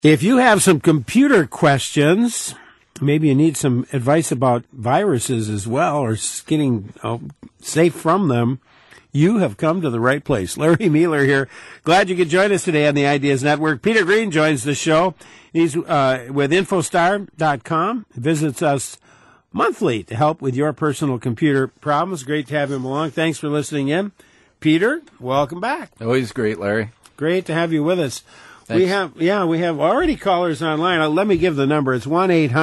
If you have some computer questions, maybe you need some advice about viruses as well, or getting safe from them, you have come to the right place. Larry Mueller here. Glad you could join us today on the Ideas Network. Peter Green joins the show. He's with Infostar.com. Visits us monthly to help with your personal computer problems. Great to have him along. Thanks for listening in. Peter, welcome back. Always great, Larry. Great to have you with us. Thanks. We have already callers online. Let me give the number. It's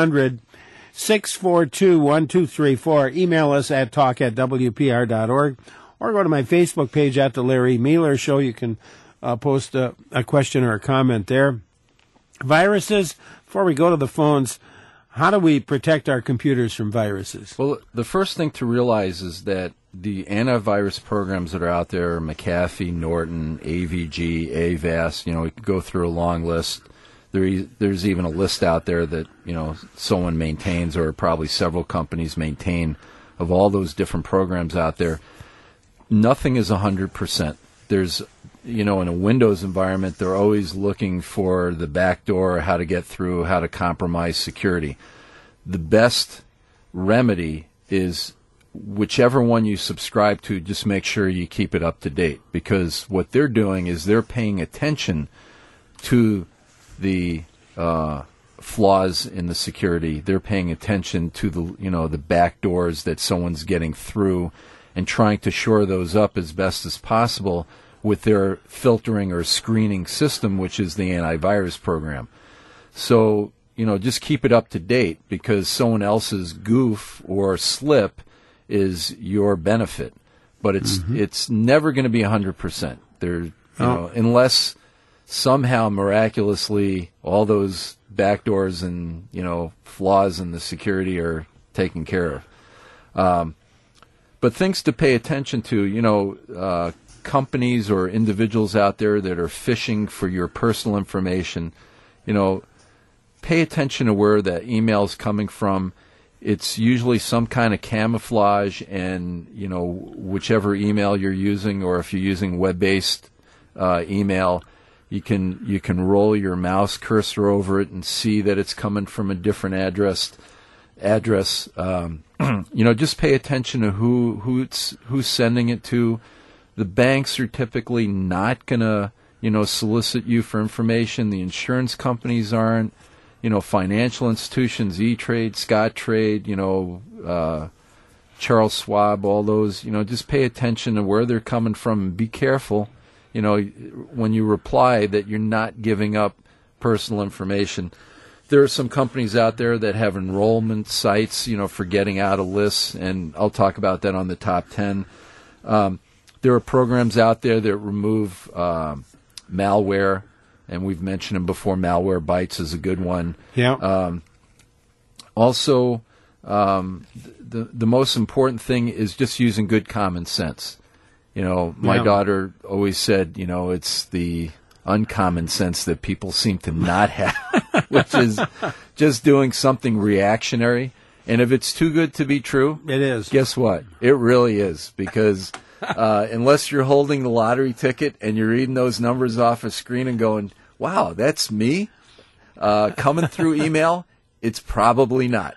1-800-642-1234. Email us at talk@wpr.org. Or go to my Facebook page at The Larry Mueller Show. You can post a question or a comment there. Viruses, before we go to the phones, how do we protect our computers from viruses? Well, the first thing to realize is that the antivirus programs that are out there, McAfee, Norton, AVG, Avast, we could go through a long list. There's even a list out there that, someone maintains, or probably several companies maintain, of all those different programs out there. Nothing is 100%. There's, in a Windows environment, they're always looking for the back door, how to get through, how to compromise security. The best remedy is whichever one you subscribe to, just make sure you keep it up to date, because what they're doing is they're paying attention to the flaws in the security. They're paying attention to the back doors that someone's getting through, and trying to shore those up as best as possible with their filtering or screening system, which is the antivirus program. So, just keep it up to date, because someone else's goof or slip is your benefit. But it's never going to be 100%. Unless somehow miraculously all those backdoors and, flaws in the security are taken care of. But things to pay attention to, companies or individuals out there that are phishing for your personal information, pay attention to where that email is coming from. It's usually some kind of camouflage, and, whichever email you're using, or if you're using web-based email, you can roll your mouse cursor over it and see that it's coming from a different address. Just pay attention to who's sending it to. The banks are typically not going to, solicit you for information. The insurance companies aren't. Financial institutions, E-Trade, Scottrade, Charles Schwab, all those, just pay attention to where they're coming from, and be careful, when you reply, that you're not giving up personal information. There are some companies out there that have enrollment sites, for getting out of lists, and I'll talk about that on the top 10. There are programs out there that remove malware, and we've mentioned them before. Malwarebytes is a good one. Yeah. Also, the most important thing is just using good common sense. My daughter always said, it's the uncommon sense that people seem to not have, which is just doing something reactionary. And if it's too good to be true, it is. Guess what? It really is, because unless you're holding the lottery ticket and you're reading those numbers off a screen and going, wow, that's me coming through email, it's probably not.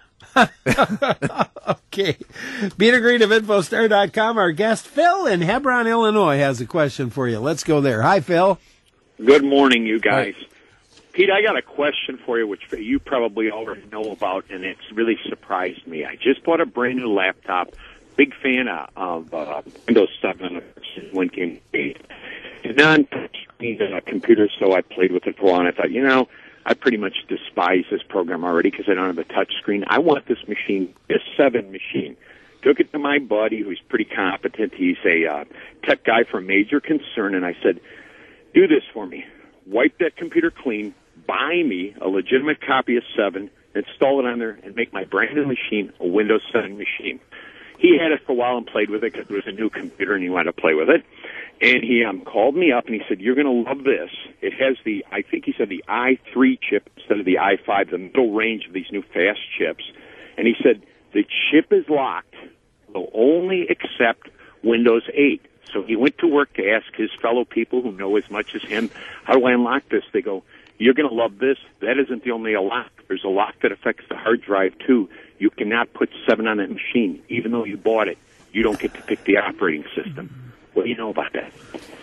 Okay. Peter Green of Infostar.com. Our guest, Phil in Hebron, Illinois, has a question for you. Let's go there. Hi, Phil. Good morning, you guys. Hi. Pete, I got a question for you, which you probably already know about, and it's really surprised me. I just bought a brand new laptop. Big fan of Windows 7 when it came to 8. Non-touchscreen computer, so I played with it for a while, and I thought, I pretty much despise this program already because I don't have a touch screen. I want this machine, this 7 machine. Took it to my buddy, who's pretty competent. He's a tech guy for Major Concern, and I said, do this for me. Wipe that computer clean, buy me a legitimate copy of 7, install it on there, and make my brand new machine a Windows 7 machine. He had it for a while and played with it because it was a new computer and he wanted to play with it. And he called me up and he said, you're going to love this. It has I think he said the i3 chip instead of the i5, the middle range of these new fast chips. And he said, the chip is locked. Will only accept Windows 8. So he went to work to ask his fellow people who know as much as him, how do I unlock this? They go, you're going to love this. That isn't the only lock. There's a lock that affects the hard drive, too. You cannot put 7 on that machine. Even though you bought it, you don't get to pick the operating system. What do you know about that?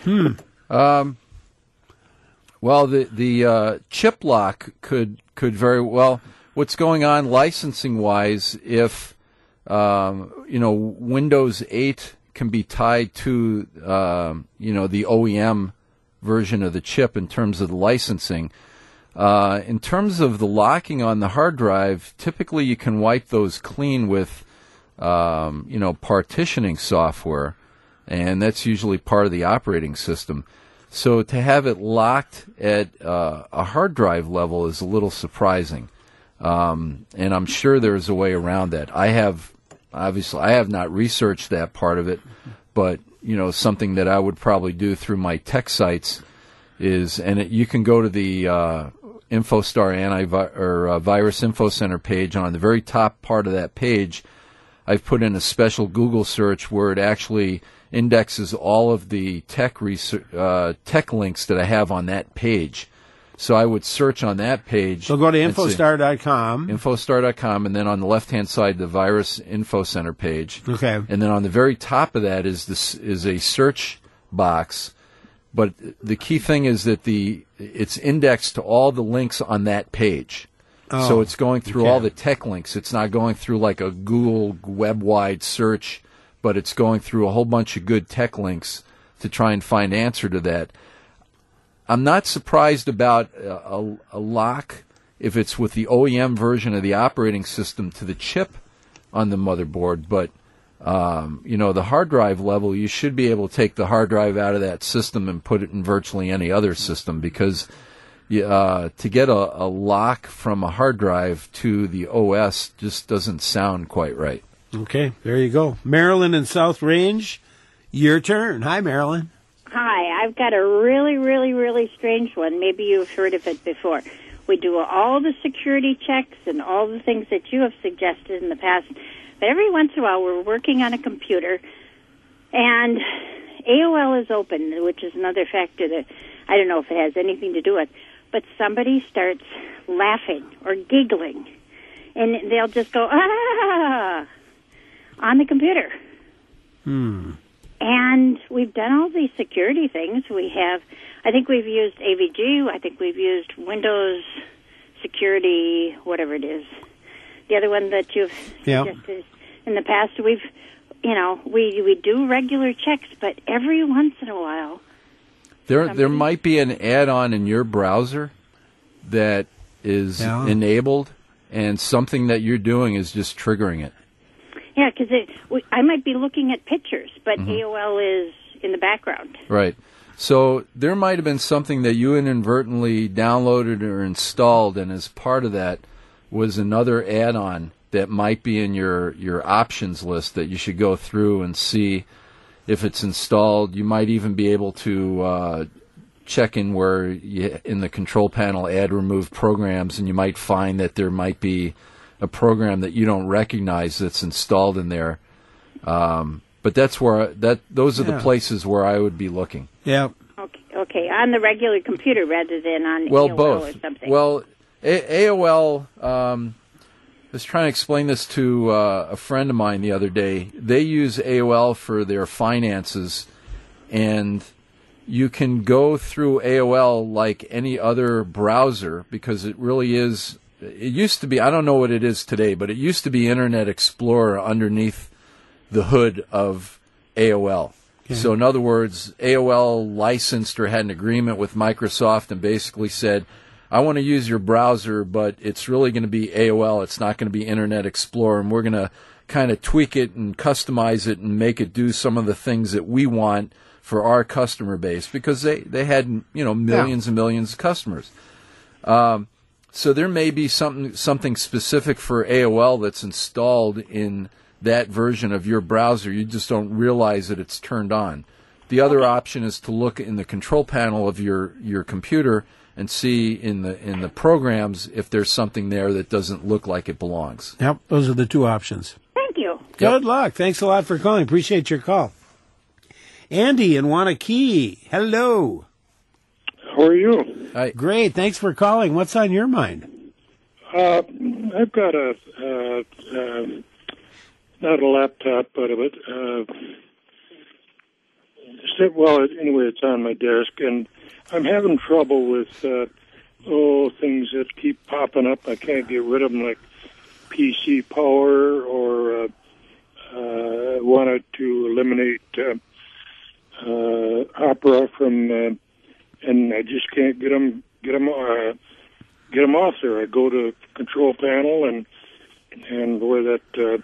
Well, the chip lock could very well. What's going on licensing-wise, if Windows 8 can be tied to the OEM version of the chip in terms of the licensing. In terms of the locking on the hard drive, typically you can wipe those clean with partitioning software, and that's usually part of the operating system. So to have it locked at a hard drive level is a little surprising, and I'm sure there's a way around that. I have not researched that part of it, but something that I would probably do through my tech sites is, you can go to the InfoStar Virus Info Center page, and on the very top part of that page, I've put in a special Google search where it actually indexes all of the tech links that I have on that page. So I would search on that page. So go to Infostar.com. Infostar.com, and then on the left-hand side, the Virus Info Center page. Okay. And then on the very top of that is a search box. But the key thing is that it's indexed to all the links on that page. Oh, so it's going through okay. all the tech links. It's not going through like a Google web-wide search, but it's going through a whole bunch of good tech links to try and find answer to that. I'm not surprised about a lock if it's with the OEM version of the operating system to the chip on the motherboard, but the hard drive level, you should be able to take the hard drive out of that system and put it in virtually any other system, because to get a lock from a hard drive to the OS just doesn't sound quite right. Okay, there you go. Marilyn in South Range, your turn. Hi, Marilyn. Hi, I've got a really, really, really strange one. Maybe you've heard of it before. We do all the security checks and all the things that you have suggested in the past. But every once in a while, we're working on a computer, and AOL is open, which is another factor that I don't know if it has anything to do with. But somebody starts laughing or giggling, and they'll just go, ah, on the computer. And we've done all these security things. I think we've used AVG. I think we've used Windows Security, whatever it is. The other one that you've suggested in the past, we do regular checks, but every once in a while, there might be an add-on in your browser that is enabled, and something that you're doing is just triggering it. Yeah, because I might be looking at pictures, but AOL is in the background. Right. So there might have been something that you inadvertently downloaded or installed, and as part of that was another add-on that might be in your options list that you should go through and see if it's installed. You might even be able to check in in the control panel, add, remove programs, and you might find that there might be a program that you don't recognize that's installed in there. But those are the places where I would be looking. Yeah. Okay, on the regular computer rather than on AOL both. or something. Well, AOL, I was trying to explain this to a friend of mine the other day. They use AOL for their finances, and you can go through AOL like any other browser, because it really is. It used to be, I don't know what it is today, but it used to be Internet Explorer underneath the hood of AOL. Okay. So in other words, AOL licensed or had an agreement with Microsoft and basically said, I want to use your browser, but it's really going to be AOL. It's not going to be Internet Explorer, and we're going to kind of tweak it and customize it and make it do some of the things that we want for our customer base, because they had millions and millions of customers. So there may be something specific for AOL that's installed in that version of your browser. You just don't realize that it's turned on. The other option is to look in the control panel of your computer and see in the programs if there's something there that doesn't look like it belongs. Yep, those are the two options. Thank you. Good luck. Thanks a lot for calling. Appreciate your call. Andy in Wanakee. Hello. How are you? Hi. Great. Thanks for calling. What's on your mind? I've got not a laptop, but anyway, it's on my desk, and I'm having trouble with things that keep popping up. I can't get rid of them, like PC Power, or I wanted to eliminate Opera from, and I just can't get them off there. I go to Control Panel and where that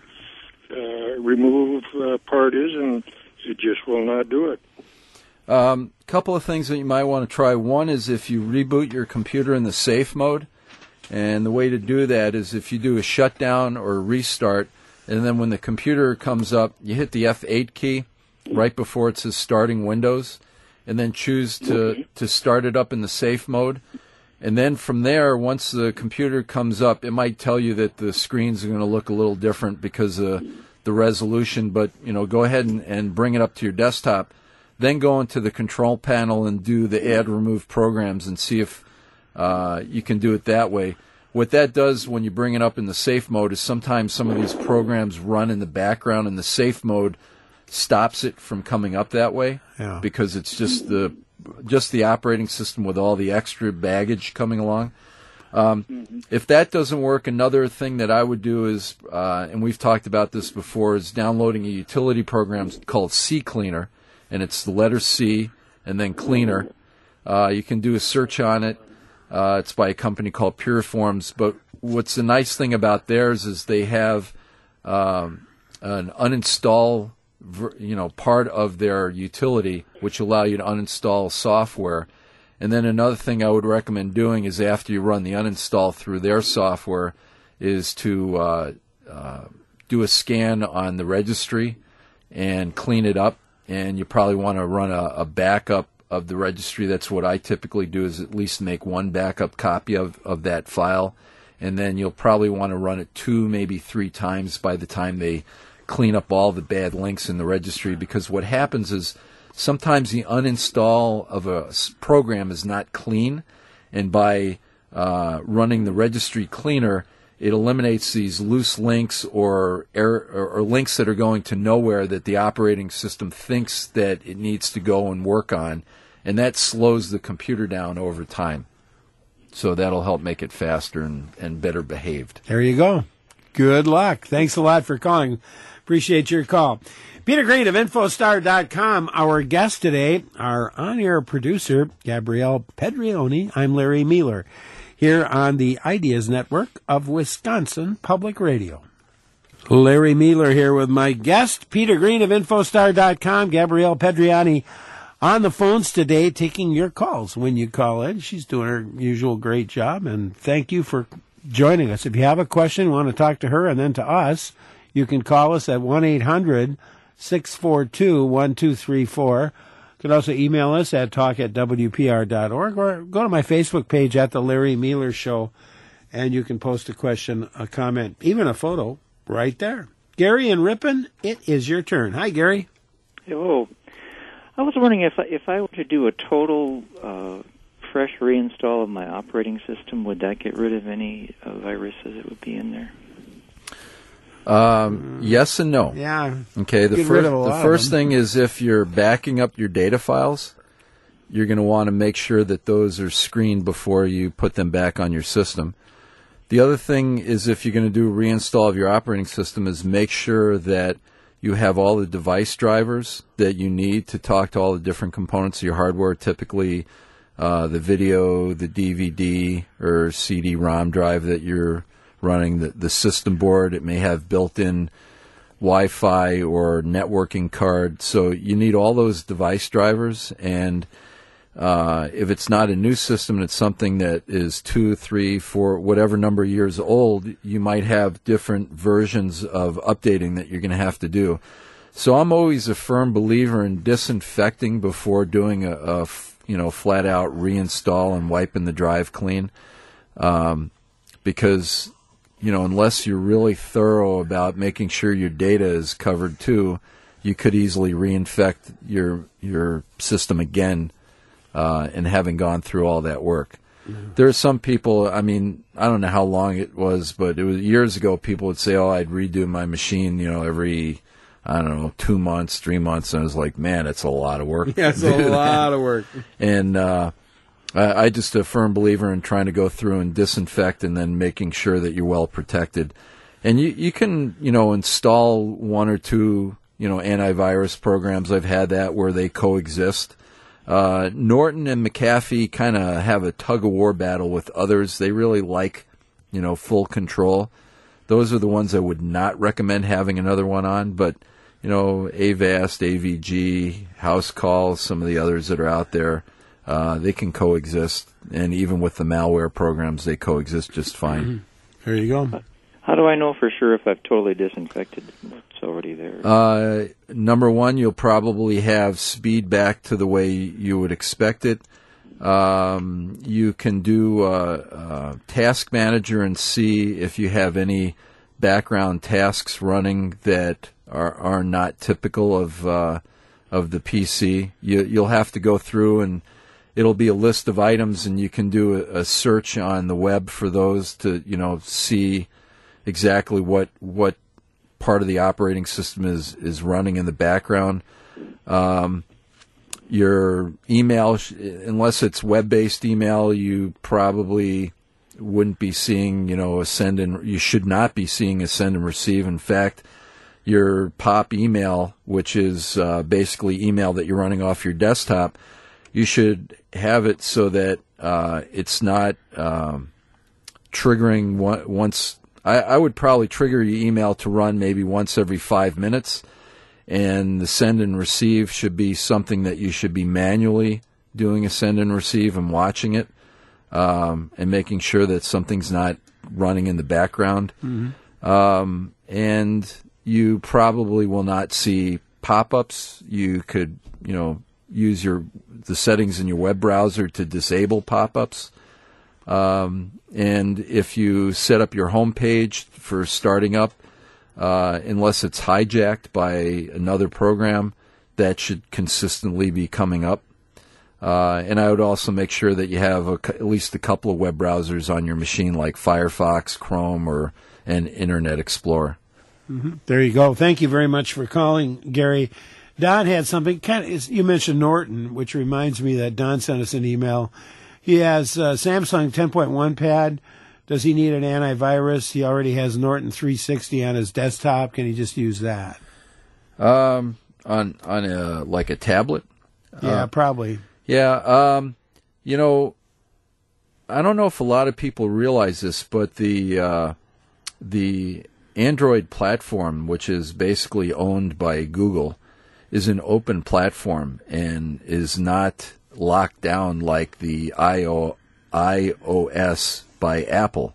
remove part is, and it just will not do it. Couple of things that you might want to try. One is if you reboot your computer in the safe mode, and the way to do that is if you do a shutdown or a restart, and then when the computer comes up, you hit the F8 key right before it says starting Windows, and then choose to start it up in the safe mode. And then from there, once the computer comes up, it might tell you that the screens are going to look a little different because of the resolution, but go ahead and bring it up to your desktop. Then go into the control panel and do the add remove programs and see if you can do it that way. What that does when you bring it up in the safe mode is sometimes some of these programs run in the background, and the safe mode stops it from coming up that way because it's just the operating system with all the extra baggage coming along. If that doesn't work, another thing that I would do is, and we've talked about this before, is downloading a utility program called CCleaner, and it's the letter C and then cleaner. You can do a search on it. It's by a company called Puriforms, but what's the nice thing about theirs is they have an uninstall part of their utility, which allow you to uninstall software. And then another thing I would recommend doing is after you run the uninstall through their software is to do a scan on the registry and clean it up. And you probably want to run a backup of the registry. That's what I typically do, is at least make one backup copy of that file. And then you'll probably want to run it 2, maybe 3 times by the time they clean up all the bad links in the registry, because what happens is sometimes the uninstall of a program is not clean, and by running the registry cleaner, it eliminates these loose links or links that are going to nowhere that the operating system thinks that it needs to go and work on, and that slows the computer down over time. So that'll help make it faster and better behaved. There you go. Good luck. Thanks a lot for calling. Appreciate your call. Peter Green of Infostar.com, our guest today, our on-air producer, Gabrielle Pedrioni. I'm Larry Mueller, here on the Ideas Network of Wisconsin Public Radio. Larry Mueller here with my guest, Peter Green of Infostar.com, Gabrielle Pedrioni, on the phones today, taking your calls when you call in. She's doing her usual great job, and thank you for joining us. If you have a question, want to talk to her and then to us, you can call us at 1-800-642-1234. You can also email us at talk@wpr.org, or go to my Facebook page at The Larry Mueller Show, and you can post a question, a comment, even a photo right there. Gary in Ripon, it is your turn. Hi, Gary. Hello. I was wondering if I were to do a total fresh reinstall of my operating system, would that get rid of any viruses that would be in there? Yes and no. Yeah. Okay. The first thing is, if you're backing up your data files, you're going to want to make sure that those are screened before you put them back on your system. The other thing is, if you're going to do a reinstall of your operating system, is make sure that you have all the device drivers that you need to talk to all the different components of your hardware, typically the video, the DVD or CD-ROM drive that you're running, the system board. It may have built-in Wi-Fi or networking card. So you need all those device drivers, and if it's not a new system and it's something that is 2, 3, 4, whatever number of years old, you might have different versions of updating that you're going to have to do. So I'm always a firm believer in disinfecting before doing a flat-out reinstall and wiping the drive clean, because unless you're really thorough about making sure your data is covered too, you could easily reinfect your system again and having gone through all that work. There are some people, I mean, I don't know how long it was, but it was years ago, people would say, oh, I'd redo my machine, every, I don't know, 2 months, 3 months. And I was like, man, it's a lot of work. Yeah, it's a lot of work. And I just a firm believer in trying to go through and disinfect and then making sure that you're well protected. And you can, install one or two, antivirus programs. I've had that where they coexist. Norton and McAfee kind of have a tug-of-war battle with others. They really like, full control. Those are the ones I would not recommend having another one on. But, Avast, AVG, House Call, some of the others that are out there, they can coexist. And even with the malware programs, they coexist just fine. There you go. How do I know for sure if I've totally disinfected what's already there? Number one, you'll probably have speed back to the way you would expect it. You can do Task Manager and see if you have any background tasks running that are not typical of the PC. You'll have to go through and it'll be a list of items, and you can do a search on the web for those to see exactly what part of the operating system is running in the background. Your email, unless it's web-based email, you probably wouldn't be seeing, you should not be seeing a send and receive. In fact, your POP email, which is basically email that you're running off your desktop, you should have it so that it's not triggering once. I would probably trigger your email to run maybe once every 5 minutes, and the send and receive should be something that you should be manually doing a send and receive and watching it, and making sure that something's not running in the background. Mm-hmm. And you probably will not see pop-ups. You could, use the settings in your web browser to disable pop-ups. And if you set up your home page for starting up, unless it's hijacked by another program, that should consistently be coming up. And I would also make sure that you have at least a couple of web browsers on your machine, like Firefox, Chrome, and Internet Explorer. Mm-hmm. There you go. Thank you very much for calling, Gary. Don had something. You mentioned Norton, which reminds me that Don sent us an email. He has Samsung 10.1 pad. Does he need an antivirus? He already has Norton 360 on his desktop. Can he just use that? On a tablet? Yeah, probably. Yeah. I don't know if a lot of people realize this, but the Android platform, which is basically owned by Google, is an open platform and is not locked down like the iOS by Apple.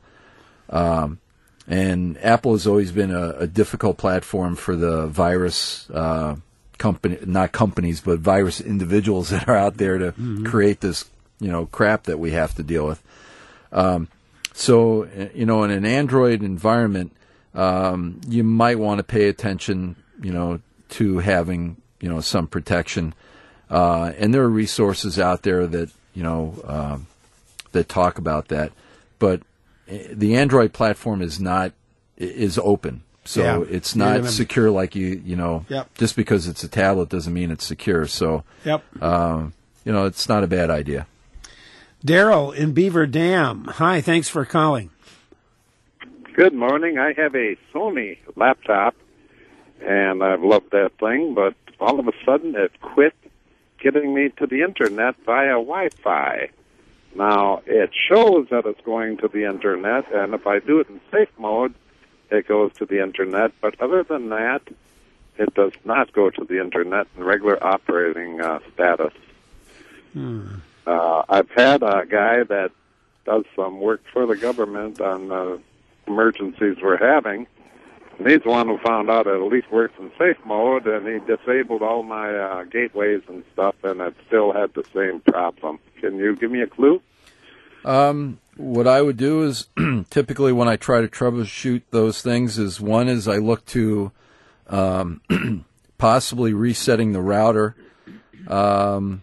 And Apple has always been a difficult platform for the virus not companies, but virus individuals that are out there to create this, crap that we have to deal with. So, in an Android environment, you might want to pay attention, to having, some protection. And there are resources out there that, that talk about that. But the Android platform is open. So it's not secure like just because it's a tablet doesn't mean it's secure. So, it's not a bad idea. Daryl in Beaver Dam. Hi, thanks for calling. Good morning. I have a Sony laptop, and I've loved that thing, but all of a sudden it quit getting me to the Internet via Wi-Fi. Now, it shows that it's going to the Internet, and if I do it in safe mode, it goes to the Internet. But other than that, it does not go to the Internet in regular operating status. I've had a guy that does some work for the government on emergencies we're having, and he's the one who found out it at least works in safe mode, and he disabled all my gateways and stuff, and it still had the same problem. Can you give me a clue? What I would do is typically when I try to troubleshoot those things is I look to possibly resetting the router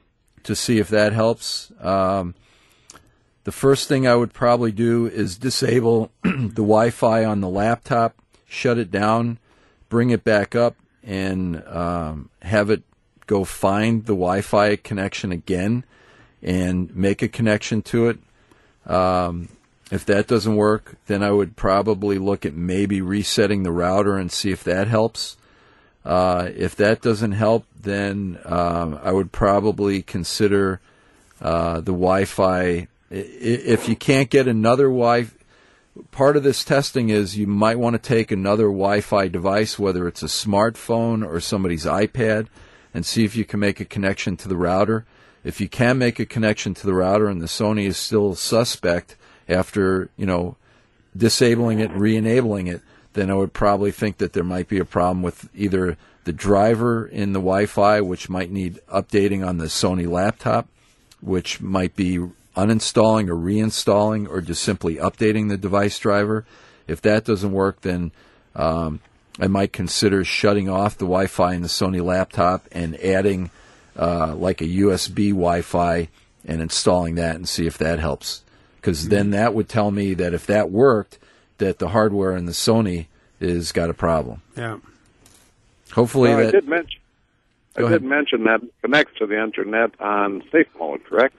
to see if that helps. The first thing I would probably do is disable the Wi-Fi on the laptop, shut it down, bring it back up, and have it go find the Wi-Fi connection again and make a connection to it. If that doesn't work, then I would probably look at maybe resetting the router and see if that helps. If that doesn't help, then I would probably consider the Wi-Fi. If you can't get another Wi-Fi, part of this testing is you might want to take another Wi-Fi device, whether it's a smartphone or somebody's iPad, and see if you can make a connection to the router. If you can make a connection to the router and the Sony is still suspect after, disabling it and re-enabling it, then I would probably think that there might be a problem with either the driver in the Wi-Fi, which might need updating on the Sony laptop, which might be uninstalling or reinstalling or just simply updating the device driver. If that doesn't work, then I might consider shutting off the Wi-Fi in the Sony laptop and adding like a USB Wi-Fi and installing that and see if that helps. Because then that would tell me that if that worked, that the hardware in the Sony is got a problem. Yeah. Hopefully I that... did mention that it connects to the Internet on safe mode, correct?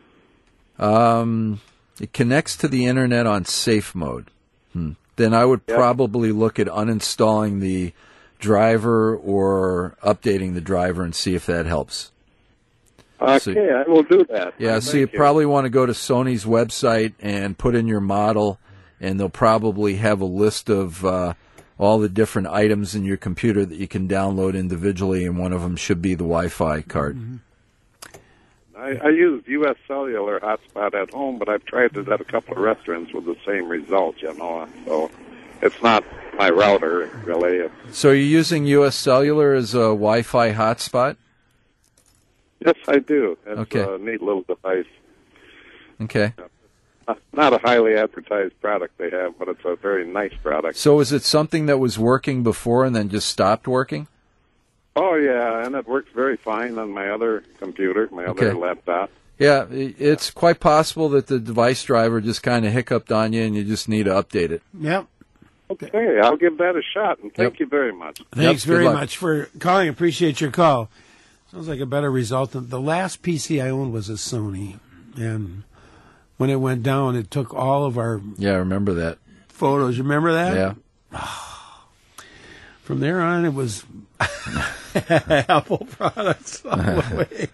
It connects to the Internet on safe mode. Then I would probably look at uninstalling the driver or updating the driver and see if that helps. Okay, I will do that. Yeah, so you probably want to go to Sony's website and put in your model, and they'll probably have a list of all the different items in your computer that you can download individually, and one of them should be the Wi-Fi card. Mm-hmm. I use U.S. Cellular hotspot at home, but I've tried it at a couple of restaurants with the same result, So it's not my router, really. So you're using U.S. Cellular as a Wi-Fi hotspot? Yes, I do. It's Okay. a neat little device. Okay. Not a highly advertised product they have, but it's a very nice product. So is it something that was working before and then just stopped working? Oh, yeah, and it works very fine on my other computer, my other laptop. Yeah, it's quite possible that the device driver just kind of hiccuped on you and you just need to update it. Yep. Okay, I'll give that a shot, and thank you very much. Thanks Good very luck. much for calling. Appreciate your call. Sounds like a better result. The last PC I owned was a Sony, and when it went down, it took all of our Yeah, I remember that. photos. You remember that? Yeah. From there on, it was Apple products all the way.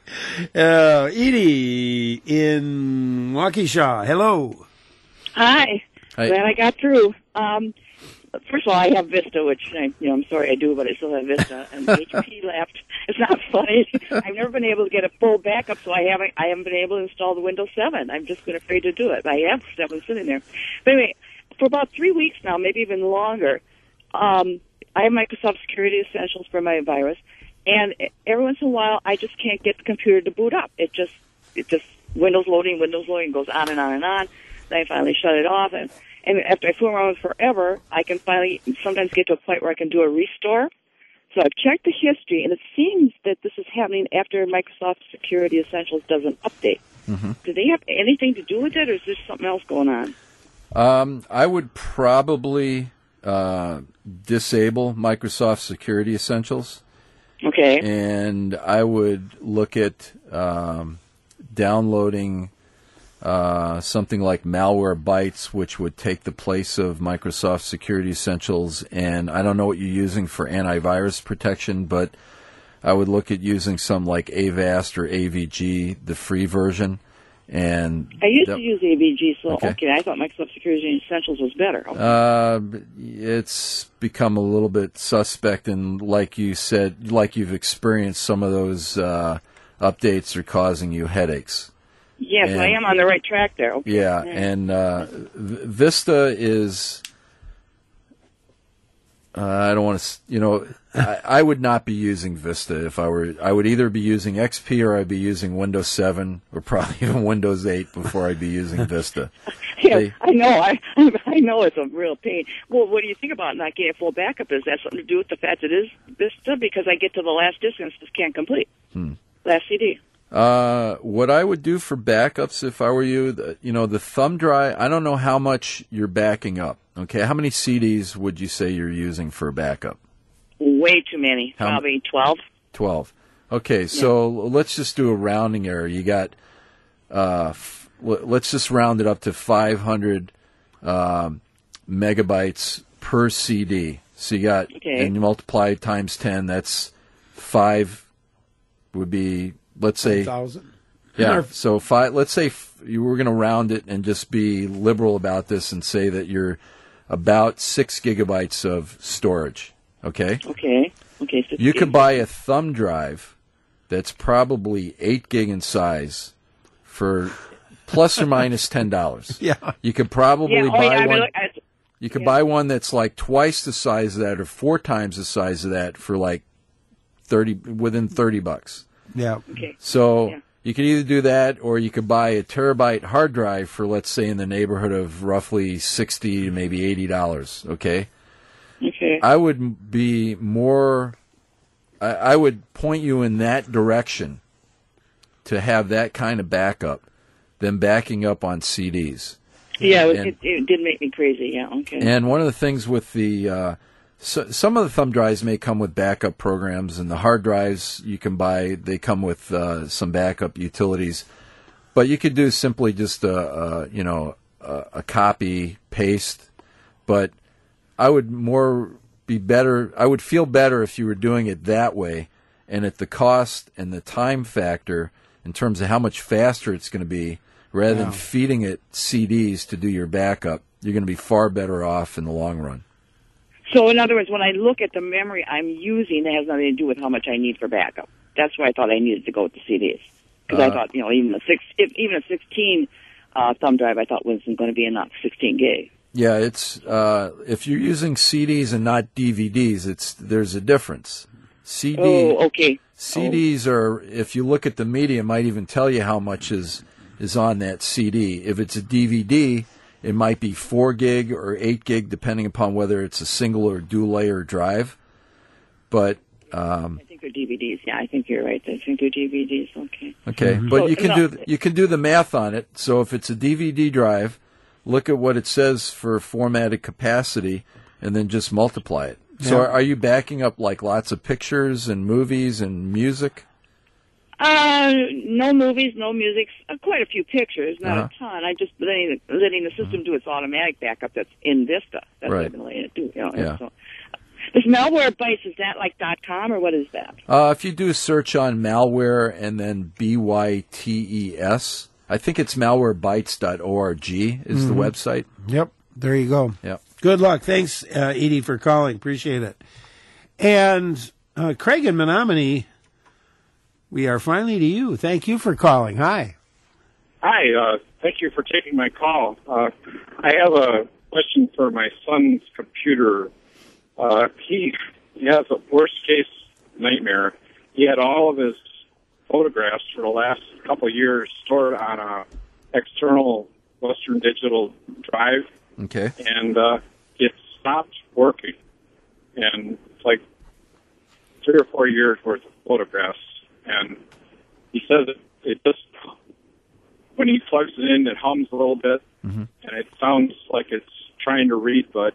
Edie in Waukesha. Hello. Hi. Hi. Glad I got through. First of all, I have Vista, which I'm sorry I do, but I still have Vista. And HP left. It's not funny. I've never been able to get a full backup, so I haven't been able to install the Windows 7. I've just been afraid to do it. I have 7 sitting there. But anyway, for about 3 weeks now, maybe even longer, I have Microsoft Security Essentials for my virus, and every once in a while, I just can't get the computer to boot up. It just Windows loading goes on and on and on. Then I finally shut it off, and after I fool around with it forever, I can finally sometimes get to a point where I can do a restore. So I've checked the history, and it seems that this is happening after Microsoft Security Essentials does an update. Mm-hmm. Do they have anything to do with it, or is there something else going on? I would probably disable Microsoft Security Essentials. Okay. And I would look at downloading something like Malwarebytes, which would take the place of Microsoft Security Essentials. And I don't know what you're using for antivirus protection, but I would look at using some like Avast or AVG, the free version. And I used to use AVG, so Okay. I thought Microsoft Security Essentials was better. Okay. It's become a little bit suspect, and like you said, like you've experienced, some of those updates are causing you headaches. Yes, I am on the right track there. Okay. Yeah, and Vista is. I don't want to. I would not be using Vista if I were. I would either be using XP or I'd be using Windows 7 or probably even Windows 8 before I'd be using Vista. Yeah, I know. I know it's a real pain. Well, what do you think about not getting a full backup? Is that something to do with the fact it is Vista? Because I get to the last disk and it just can't complete. Last CD. What I would do for backups if I were you, the thumb drive, I don't know how much you're backing up. Okay, how many CDs would you say you're using for a backup? Way too many. Probably 12. 12. Okay, so let's just do a rounding error. You got, let's just round it up to 500 megabytes per CD. So you got, and you multiply it times 10, that's 5 would be, let's say, 1,000. Yeah, so 5, let's say you were going to round it and just be liberal about this and say that you're about 6 gigabytes of storage, okay? Okay. You could buy a thumb drive that's probably 8 gig in size for plus or minus $10. Yeah. You could probably buy one. You could buy one that's like twice the size of that or 4 times the size of that for like within $30. Yeah. Okay. So you could either do that or you could buy a terabyte hard drive for, let's say, in the neighborhood of roughly $60 to maybe $80. Okay. Okay. I would be more. I would point you in that direction to have that kind of backup than backing up on CDs. Yeah, it did make me crazy. Yeah. Okay. And one of the things with the some of the thumb drives may come with backup programs, and the hard drives you can buy, they come with some backup utilities. But you could do simply just a copy paste. But I would I would feel better if you were doing it that way, and at the cost and the time factor in terms of how much faster it's going to be, rather than feeding it CDs to do your backup. You're going to be far better off in the long run. So, in other words, when I look at the memory I'm using, it has nothing to do with how much I need for backup. That's why I thought I needed to go with the CDs. Because I thought, even a 16 thumb drive, I thought wasn't going to be enough, 16 gig. Yeah, it's if you're using CDs and not DVDs, there's a difference. CDs are, if you look at the media, it might even tell you how much is on that CD. If it's a DVD, it might be 4 gig or 8 gig, depending upon whether it's a single or dual layer drive. But I think they're DVDs. Yeah, I think you're right. I think they're DVDs. Okay. Okay, but you can do the math on it. So if it's a DVD drive, look at what it says for formatted capacity, and then just multiply it. Yeah. So are you backing up like lots of pictures and movies and music? No movies, no music. Quite a few pictures, not a ton. I just letting the system do its automatic backup. That's in Vista. That's what I've been letting it do. So. This Malwarebytes, is that like .com or what is that? If you do a search on malware and then BYTES, I think it's malwarebytes.org is the website. Yep, there you go. Yep. Good luck. Thanks, Edie, for calling. Appreciate it. And Craig in Menominee, we are finally to you. Thank you for calling. Hi. Hi. Thank you for taking my call. I have a question for my son's computer. He has a worst-case nightmare. He had all of his photographs for the last couple of years stored on a external Western Digital drive. Okay. And it stopped working. And it's like 3 or 4 years worth of photographs. And he says it just, when he plugs it in, it hums a little bit. And it sounds like it's trying to read, but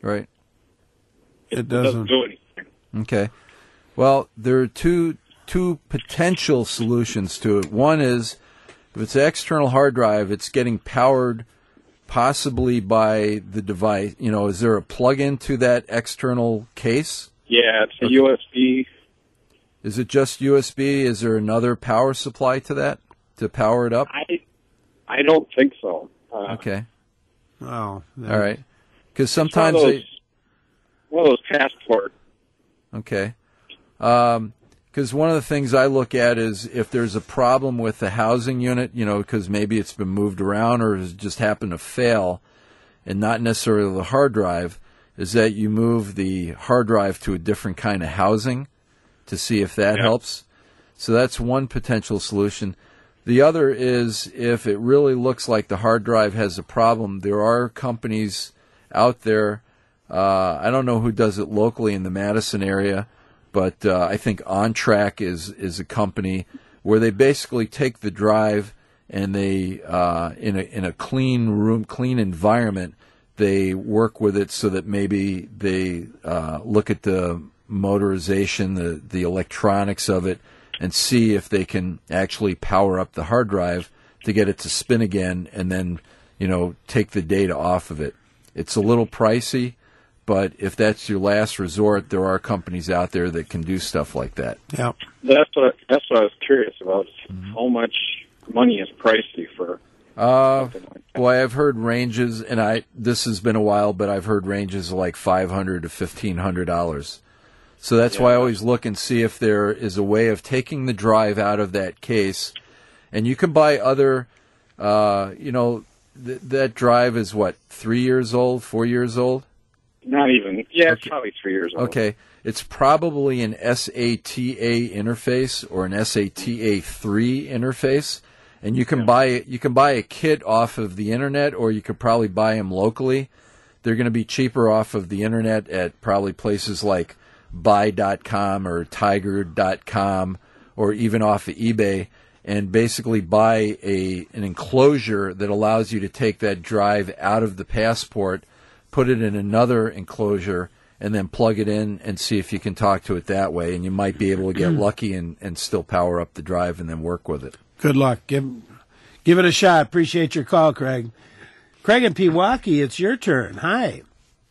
it doesn't do anything. Okay. Well, there are two potential solutions to it. One is, if it's an external hard drive, it's getting powered possibly by the device. Is there a plug-in to that external case? Yeah, it's a USB. Is it just USB? Is there another power supply to that to power it up? I don't think so. Okay. Oh. All right. Because sometimes one of those passport. Okay. Because one of the things I look at is if there's a problem with the housing unit, because maybe it's been moved around or has just happened to fail, and not necessarily the hard drive, is that you move the hard drive to a different kind of housing to see if that helps. So that's one potential solution. The other is if it really looks like the hard drive has a problem, there are companies out there. I don't know who does it locally in the Madison area, but I think OnTrack is a company where they basically take the drive and they in a clean room, clean environment, they work with it so that maybe they look at the motorization, the electronics of it, and see if they can actually power up the hard drive to get it to spin again, and then take the data off of it. It's a little pricey, but if that's your last resort, there are companies out there that can do stuff like that. Yeah, That's what I was curious about. How much money is pricey for something like that? Boy, I've heard ranges, and this has been a while, but I've heard ranges of like $500 to $1,500. So that's why I always look and see if there is a way of taking the drive out of that case. And you can buy other, that drive is what, 3 years old, 4 years old? Not even. Yeah, it's probably 3 years old. Okay. It's probably an SATA interface or an SATA3 interface. And you can buy a kit off of the internet, or you could probably buy them locally. They're going to be cheaper off of the internet at probably places like buy.com or tiger.com, or even off of eBay, and basically buy an enclosure that allows you to take that drive out of the passport, put it in another enclosure, and then plug it in and see if you can talk to it that way. And you might be able to get lucky and still power up the drive and then work with it. Good luck. Give it a shot. Appreciate your call, Craig. Craig in Pewaukee, it's your turn. Hi.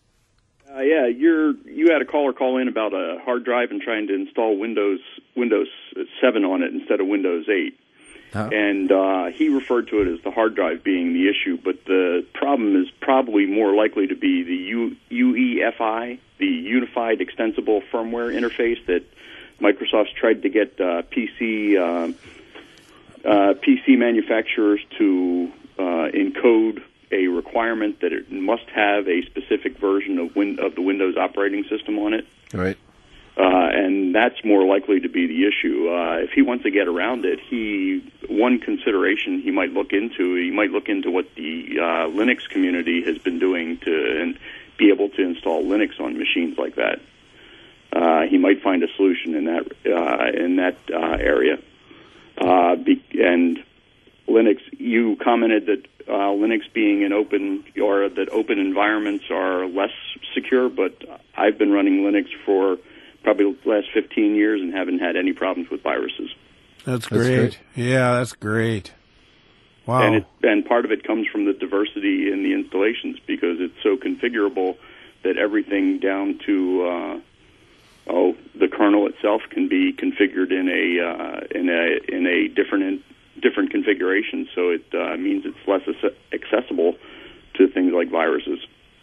You had a caller call in about a hard drive and trying to install Windows 7 on it instead of Windows 8. Oh. And he referred to it as the hard drive being the issue, but the problem is probably more likely to be the UEFI, the Unified Extensible Firmware Interface that Microsoft's tried to get PC manufacturers to encode a requirement that it must have a specific version of the Windows operating system on it. Right. And that's more likely to be the issue. If he wants to get around it, one consideration he might look into what the Linux community has been doing and be able to install Linux on machines like that. He might find a solution in that area. And Linux, you commented that Linux being that open environments are less secure, but I've been running Linux for probably the last 15 years and haven't had any problems with viruses. That's great. Yeah, that's great. Wow. And part of it comes from the diversity in the installations, because it's so configurable that everything down to the kernel itself can be configured in a different configuration. So it means it's less accessible to things like viruses.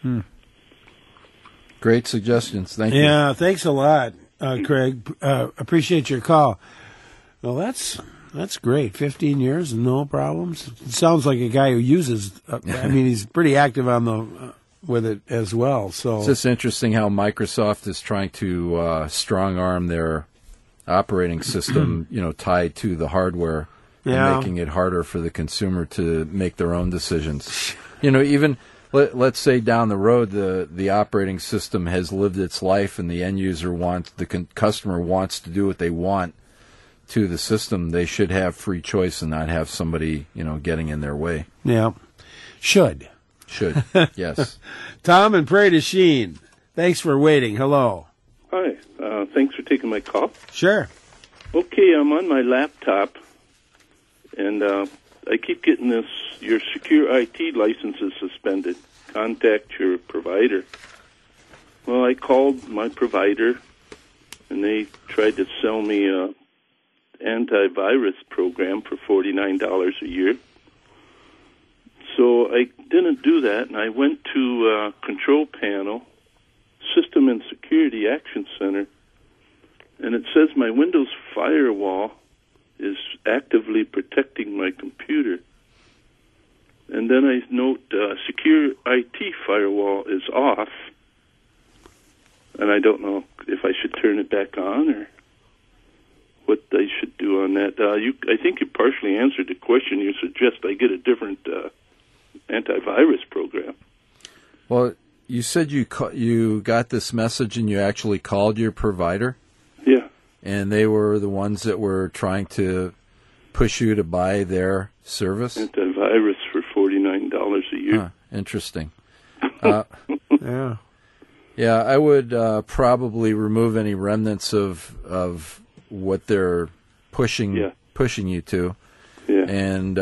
Great suggestions. Thank you. Yeah, thanks a lot, Craig. Appreciate your call. Well, that's great. 15 years, no problems. It sounds like a guy who uses. He's pretty active on with it as well. So it's just interesting how Microsoft is trying to strong arm their operating system, tied to the hardware, and making it harder for the consumer to make their own decisions. Even. Let's say down the road the operating system has lived its life and the end user customer wants to do what they want to the system. They should have free choice and not have somebody getting in their way. Yeah, should yes. Tom and Prairie du Chien, thanks for waiting. Hello. Hi, thanks for taking my call. Sure. Okay, I'm on my laptop and I keep getting this, your secure IT license is suspended. Contact your provider. Well, I called my provider, and they tried to sell me a antivirus program for $49 a year. So I didn't do that, and I went to Control Panel, System and Security Action Center, and it says my Windows firewall is actively protecting my computer. And then I note secure IT firewall is off, and I don't know if I should turn it back on or what I should do on that. I think you partially answered the question. You suggest I get a different antivirus program. Well, you said you got this message and you actually called your provider? Yeah. And they were the ones that were trying to push you to buy their service? Antivirus for $49 a year. Huh, interesting. Yeah. Yeah, I would probably remove any remnants of what they're pushing you to. Yeah. And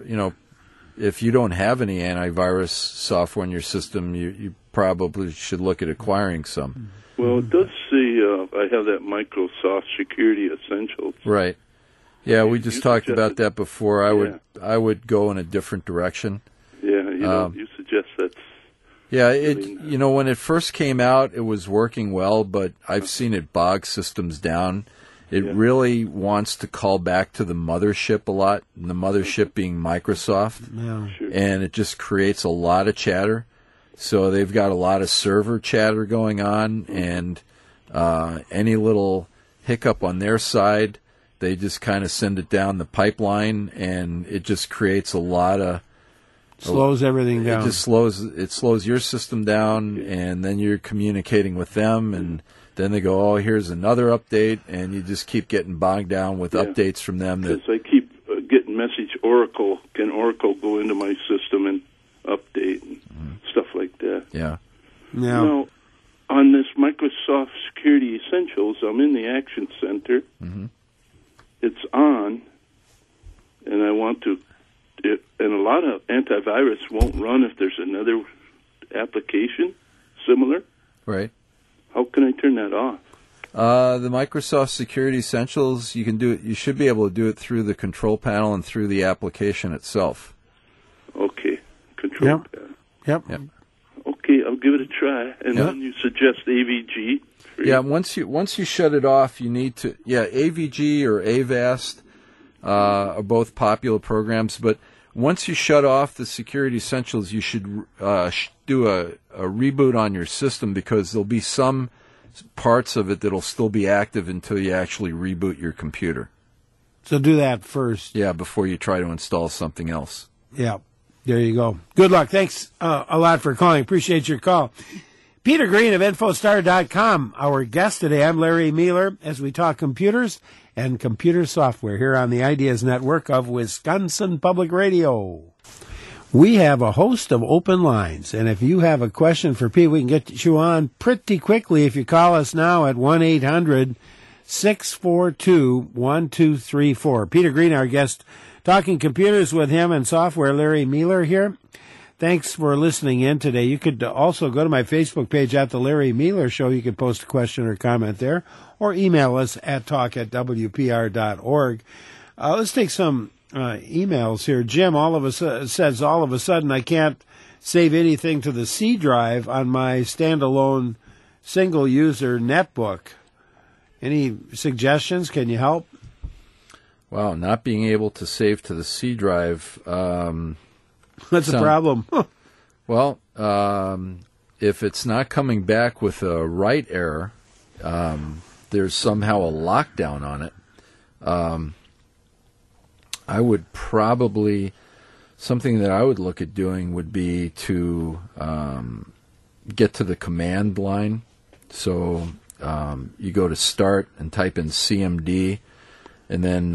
if you don't have any antivirus software in your system, you probably should look at acquiring some. Well, it does say I have that Microsoft Security Essentials. Right. Yeah, we just talked about that before. I would go in a different direction. Yeah, you suggest that's... Yeah, when it first came out, it was working well, but I've seen it bog systems down. It really wants to call back to the mothership a lot, and the mothership being Microsoft. Yeah. Sure. And it just creates a lot of chatter. So they've got a lot of server chatter going on, and any little hiccup on their side, they just kind of send it down the pipeline, and it just creates a lot of... Slows everything down. It just slows your system down, and then you're communicating with them, and then they go, here's another update, and you just keep getting bogged down with updates from them. Because I keep getting message Oracle. Can Oracle go into my system and update and stuff like that? Yeah. Yeah. Now, on this Microsoft Security Essentials, I'm in the Action Center. Mm-hmm. It's on, and I want to... and a lot of antivirus won't run if there's another application similar. Right. How can I turn that off? The Microsoft Security Essentials, you can do it. You should be able to do it through the control panel and through the application itself. Okay, control panel. Yep. Okay, I'll give it a try. And then you suggest AVG. Yeah. Once you shut it off, you need to. Yeah, AVG or Avast are both popular programs, but once you shut off the Security Essentials, you should do a reboot on your system, because there'll be some parts of it that'll still be active until you actually reboot your computer. So do that first. Yeah, before you try to install something else. Yeah. There you go. Good luck. Thanks a lot for calling. Appreciate your call. Peter Green of Infostar.com, our guest today. I'm Larry Mueller as we talk computers and computer software here on the Ideas Network of Wisconsin Public Radio. We have a host of open lines, and if you have a question for Pete, we can get you on pretty quickly if you call us now at 1-800-642-1234. Peter Green, our guest, talking computers with him and software. Larry Mueller here. Thanks for listening in today. You could also go to my Facebook page at The Larry Mueller Show. You could post a question or comment there, or email us at talk@wpr.org. Let's take some emails here. Jim says, all of a sudden I can't save anything to the C drive on my standalone single-user netbook. Any suggestions? Can you help? Wow, not being able to save to the C drive... That's a problem. Well, if it's not coming back with a write error, there's somehow a lockdown on it. I would probably, something that I would look at doing would be to get to the command line. So you go to Start and type in CMD, and then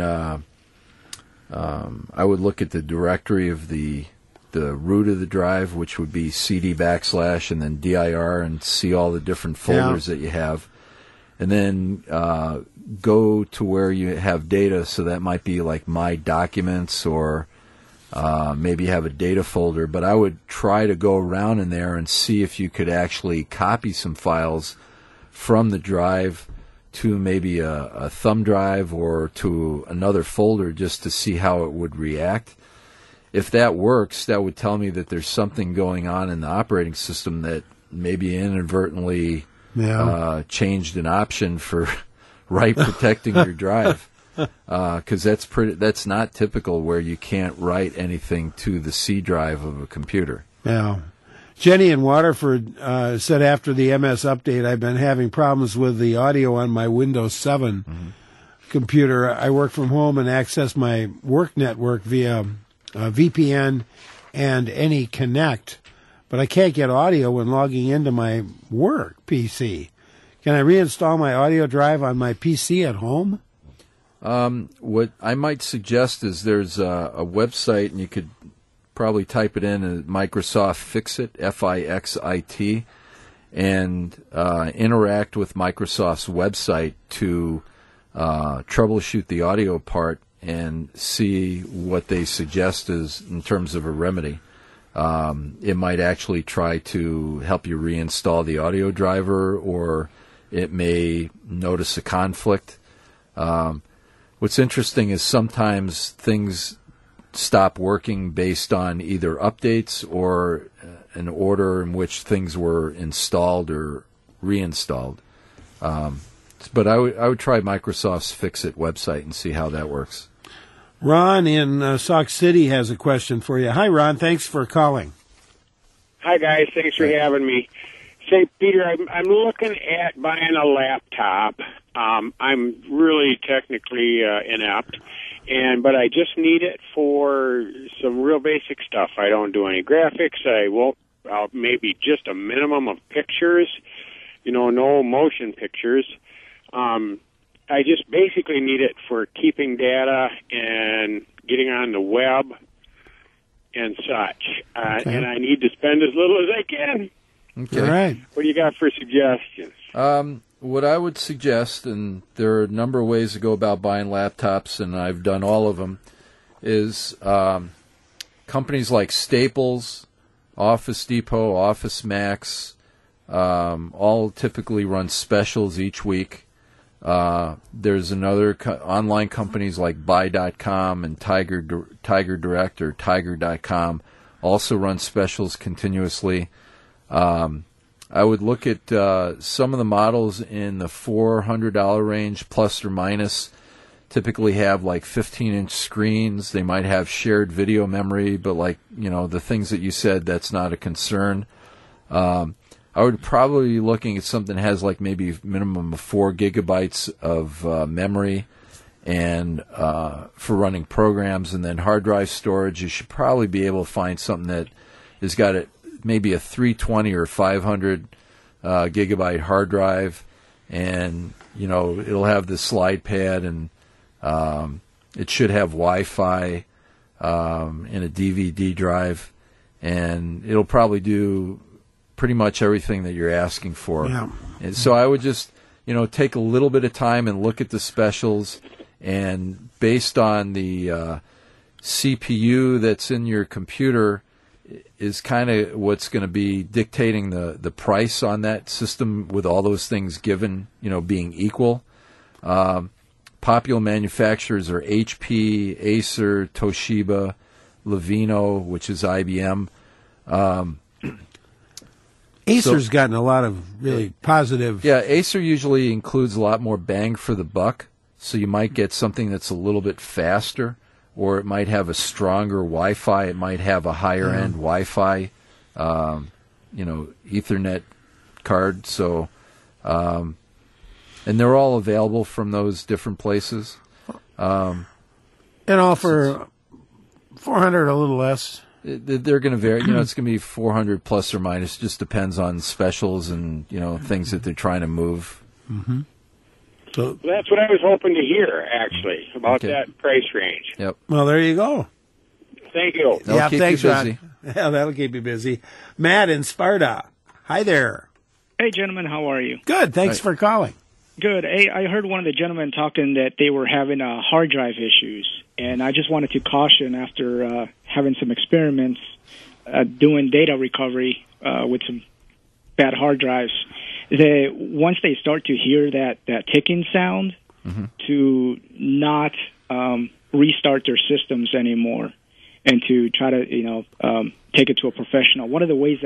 I would look at the directory of the root of the drive, which would be CD / and then dir, and see all the different folders that you have. And then go to where you have data, so that might be like My Documents, or maybe you have a data folder. But I would try to go around in there and see if you could actually copy some files from the drive to maybe a thumb drive or to another folder, just to see how it would react. If that works, that would tell me that there's something going on in the operating system that maybe inadvertently changed an option for write protecting your drive. Because that's not typical, where you can't write anything to the C drive of a computer. Yeah. Jenny in Waterford said after the MS update, I've been having problems with the audio on my Windows 7 computer. I work from home and access my work network via VPN and AnyConnect, but I can't get audio when logging into my work PC. Can I reinstall my audio drive on my PC at home? What I might suggest is there's a website, and you could probably type it in, Microsoft Fixit, Fixit, and interact with Microsoft's website to troubleshoot the audio part and see what they suggest is in terms of a remedy. It might actually try to help you reinstall the audio driver, or it may notice a conflict. What's interesting is sometimes things stop working based on either updates or an order in which things were installed or reinstalled. But I would try Microsoft's Fixit website and see how that works. Ron in Sauk City has a question for you. Hi, Ron. Thanks for calling. Hi, guys. Thanks for having me. Say, Peter, I'm looking at buying a laptop. I'm really technically inept, but I just need it for some real basic stuff. I don't do any graphics. I'll maybe just a minimum of pictures, no motion pictures. I just basically need it for keeping data and getting on the web and such. Okay. And I need to spend as little as I can. Okay. All right. What do you got for suggestions? What I would suggest, and there are a number of ways to go about buying laptops, and I've done all of them, is companies like Staples, Office Depot, Office Max, all typically run specials each week. There's another online companies like Buy.com and Tiger Direct or Tiger.com also run specials continuously. I would look at some of the models in the $400 range, plus or minus. Typically have like 15-inch screens. They might have shared video memory, but the things that you said, that's not a concern. I would probably be looking at something that has like maybe a minimum of 4 gigabytes of memory and for running programs, and then hard drive storage. You should probably be able to find something that has got maybe a 320 or 500 gigabyte hard drive, and it'll have the slide pad, and it should have Wi-Fi and a DVD drive, and it'll probably do pretty much everything that you're asking for. Yeah. And so I would just, take a little bit of time and look at the specials, and based on the CPU that's in your computer is kind of what's going to be dictating the price on that system, with all those things given, being equal. Popular manufacturers are HP, Acer, Toshiba, Levino, which is IBM. Acer's gotten a lot of really positive. Yeah, Acer usually includes a lot more bang for the buck, so you might get something that's a little bit faster, or it might have a stronger Wi-Fi. It might have a higher-end Wi-Fi, Ethernet card. So, and they're all available from those different places. And all for $400, a little less. They're going to vary. It's going to be $400 plus or minus. Just depends on specials and things that they're trying to move. Mm-hmm. So that's what I was hoping to hear, actually, about that price range. Yep. Well, there you go. Thank you. That'll keep thanks, you busy. Ron. Yeah, that'll keep you busy. Matt in Sparta. Hi there. Hey, gentlemen, how are you? Good. Thanks for calling. Good. Hey, I heard one of the gentlemen talking that they were having hard drive issues, and I just wanted to caution, after having some experiments doing data recovery with some bad hard drives, that once they start to hear that ticking sound, to not restart their systems anymore, and to try to take it to a professional. One of the ways that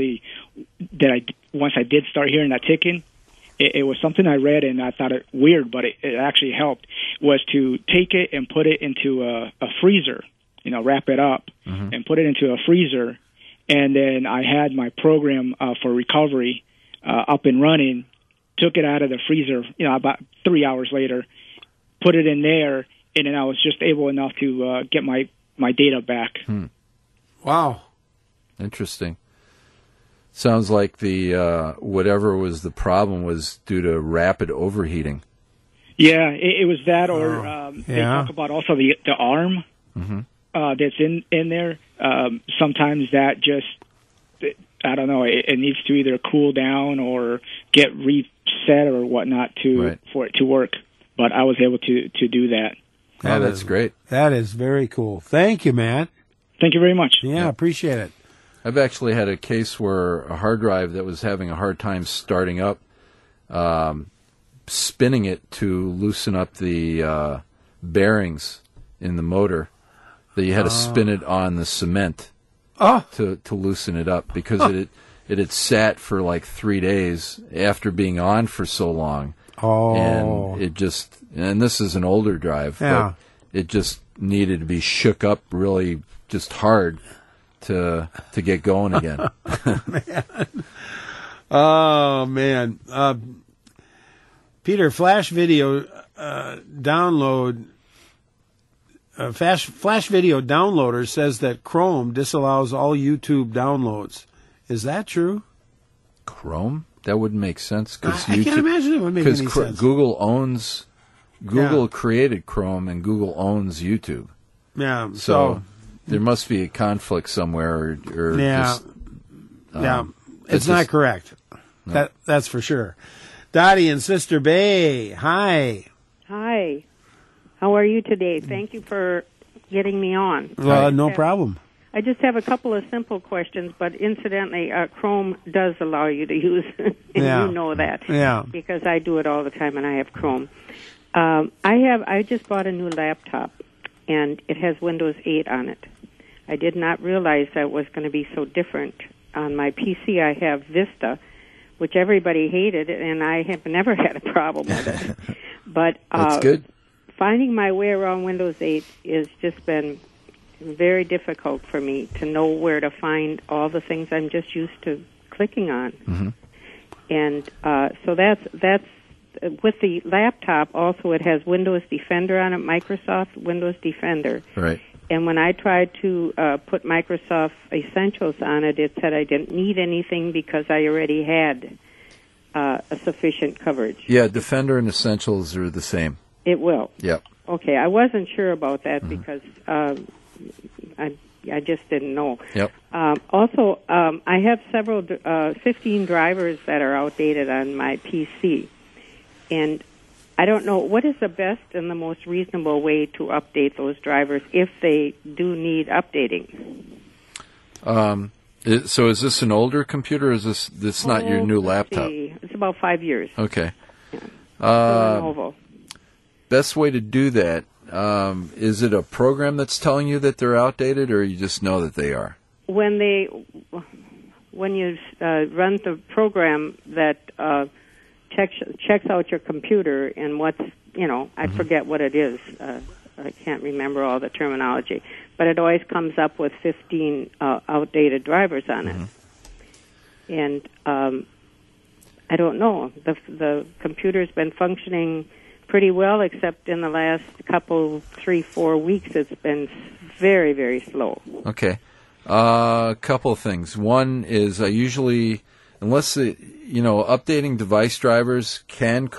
once I did start hearing that ticking, it was something I read and I thought it weird, but it actually helped, was to take it and put it into a freezer, wrap it up and put it into a freezer. And then I had my program for recovery up and running, took it out of the freezer, about 3 hours later, put it in there, and then I was just able enough to get my data back. Wow. Interesting. Sounds like the whatever was the problem was due to rapid overheating. Yeah, it was that, or they talk about also the arm that's in there. Sometimes that just, I don't know, it needs to either cool down or get reset or whatnot for it to work. But I was able to do that. Yeah, that's great. That is very cool. Thank you, Matt. Thank you very much. Yeah, appreciate it. I've actually had a case where a hard drive that was having a hard time starting up, spinning it to loosen up the bearings in the motor, that you had to spin it on the cement to loosen it up, because it had sat for like 3 days after being on for so long. And it just, and this is an older drive, but it just needed to be shook up really just hard to get going again. Man. Peter, Flash Video download. Flash Video Downloader says that Chrome disallows all YouTube downloads. Is that true? Chrome? That wouldn't make sense, because I can't imagine it would make any sense. Google created Chrome, and Google owns YouTube. Yeah. So there must be a conflict somewhere, or just, it's not correct. No. That's for sure. Dottie and Sister Bay, hi. Hi. How are you today? Thank you for getting me on. No problem. I just have a couple of simple questions, but incidentally, Chrome does allow you to use, and you know that, because I do it all the time, and I have Chrome. I just bought a new laptop, and it has Windows 8 on it. I did not realize that it was going to be so different. On my PC, I have Vista, which everybody hated, and I have never had a problem with it. But that's good. Finding my way around Windows 8 has just been very difficult for me to know where to find all the things I'm just used to clicking on. Mm-hmm. And so that's with the laptop. Also, it has Windows Defender on it, Microsoft Windows Defender. Right. And when I tried to put Microsoft Essentials on it, it said I didn't need anything because I already had a sufficient coverage. Yeah, Defender and Essentials are the same. It will. Yep. Okay, I wasn't sure about that because I just didn't know. Yep. Also, I have 15 drivers that are outdated on my PC, and I don't know what is the best and the most reasonable way to update those drivers if they do need updating. So is this an older computer, or is this not your new laptop? It's about 5 years. Okay. Lenovo. Best way to do that, is it a program that's telling you that they're outdated, or you just know that they are? When you run the program that checks out your computer and I forget what it is. I can't remember all the terminology, but it always comes up with 15 outdated drivers on it. And I don't know. The computer's been functioning pretty well, except in the last 3-4 weeks, it's been very, very slow. Okay. A couple of things. One is I usually, updating device drivers can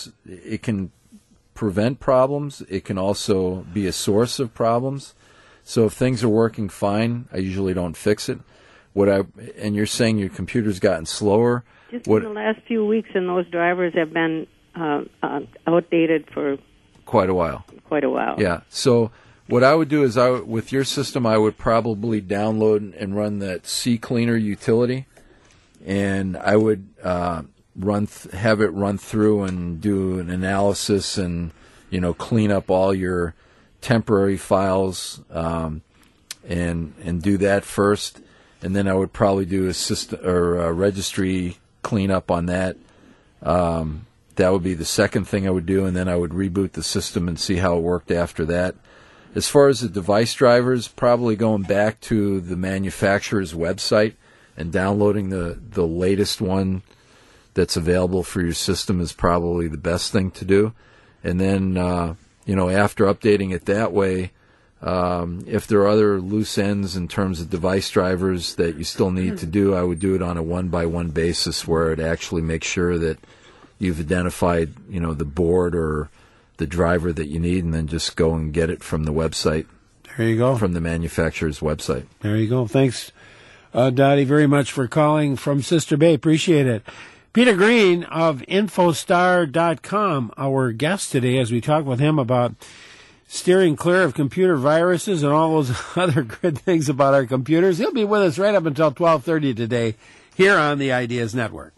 prevent problems. It can also be a source of problems. So if things are working fine, I usually don't fix it. And you're saying your computer's gotten slower? Just in the last few weeks, and those drivers have been outdated for quite a while. Yeah. So what I would do is, with your system, I would probably download and run that CCleaner utility, and I would have it run through and do an analysis and clean up all your temporary files, and do that first, and then I would probably do a system or a registry cleanup on that. That would be the second thing I would do, and then I would reboot the system and see how it worked after that. As far as the device drivers, probably going back to the manufacturer's website and downloading the latest one that's available for your system is probably the best thing to do. And then, after updating it that way, if there are other loose ends in terms of device drivers that you still need to do, I would do it on a one-by-one basis where it actually makes sure that you've identified, the board or the driver that you need, and then just go and get it from the website. There you go. From the manufacturer's website. There you go. Thanks, Dottie, very much for calling from Sister Bay. Appreciate it. Peter Green of Infostar.com, our guest today, as we talk with him about steering clear of computer viruses and all those other good things about our computers. He'll be with us right up until 12:30 today here on the Ideas Network.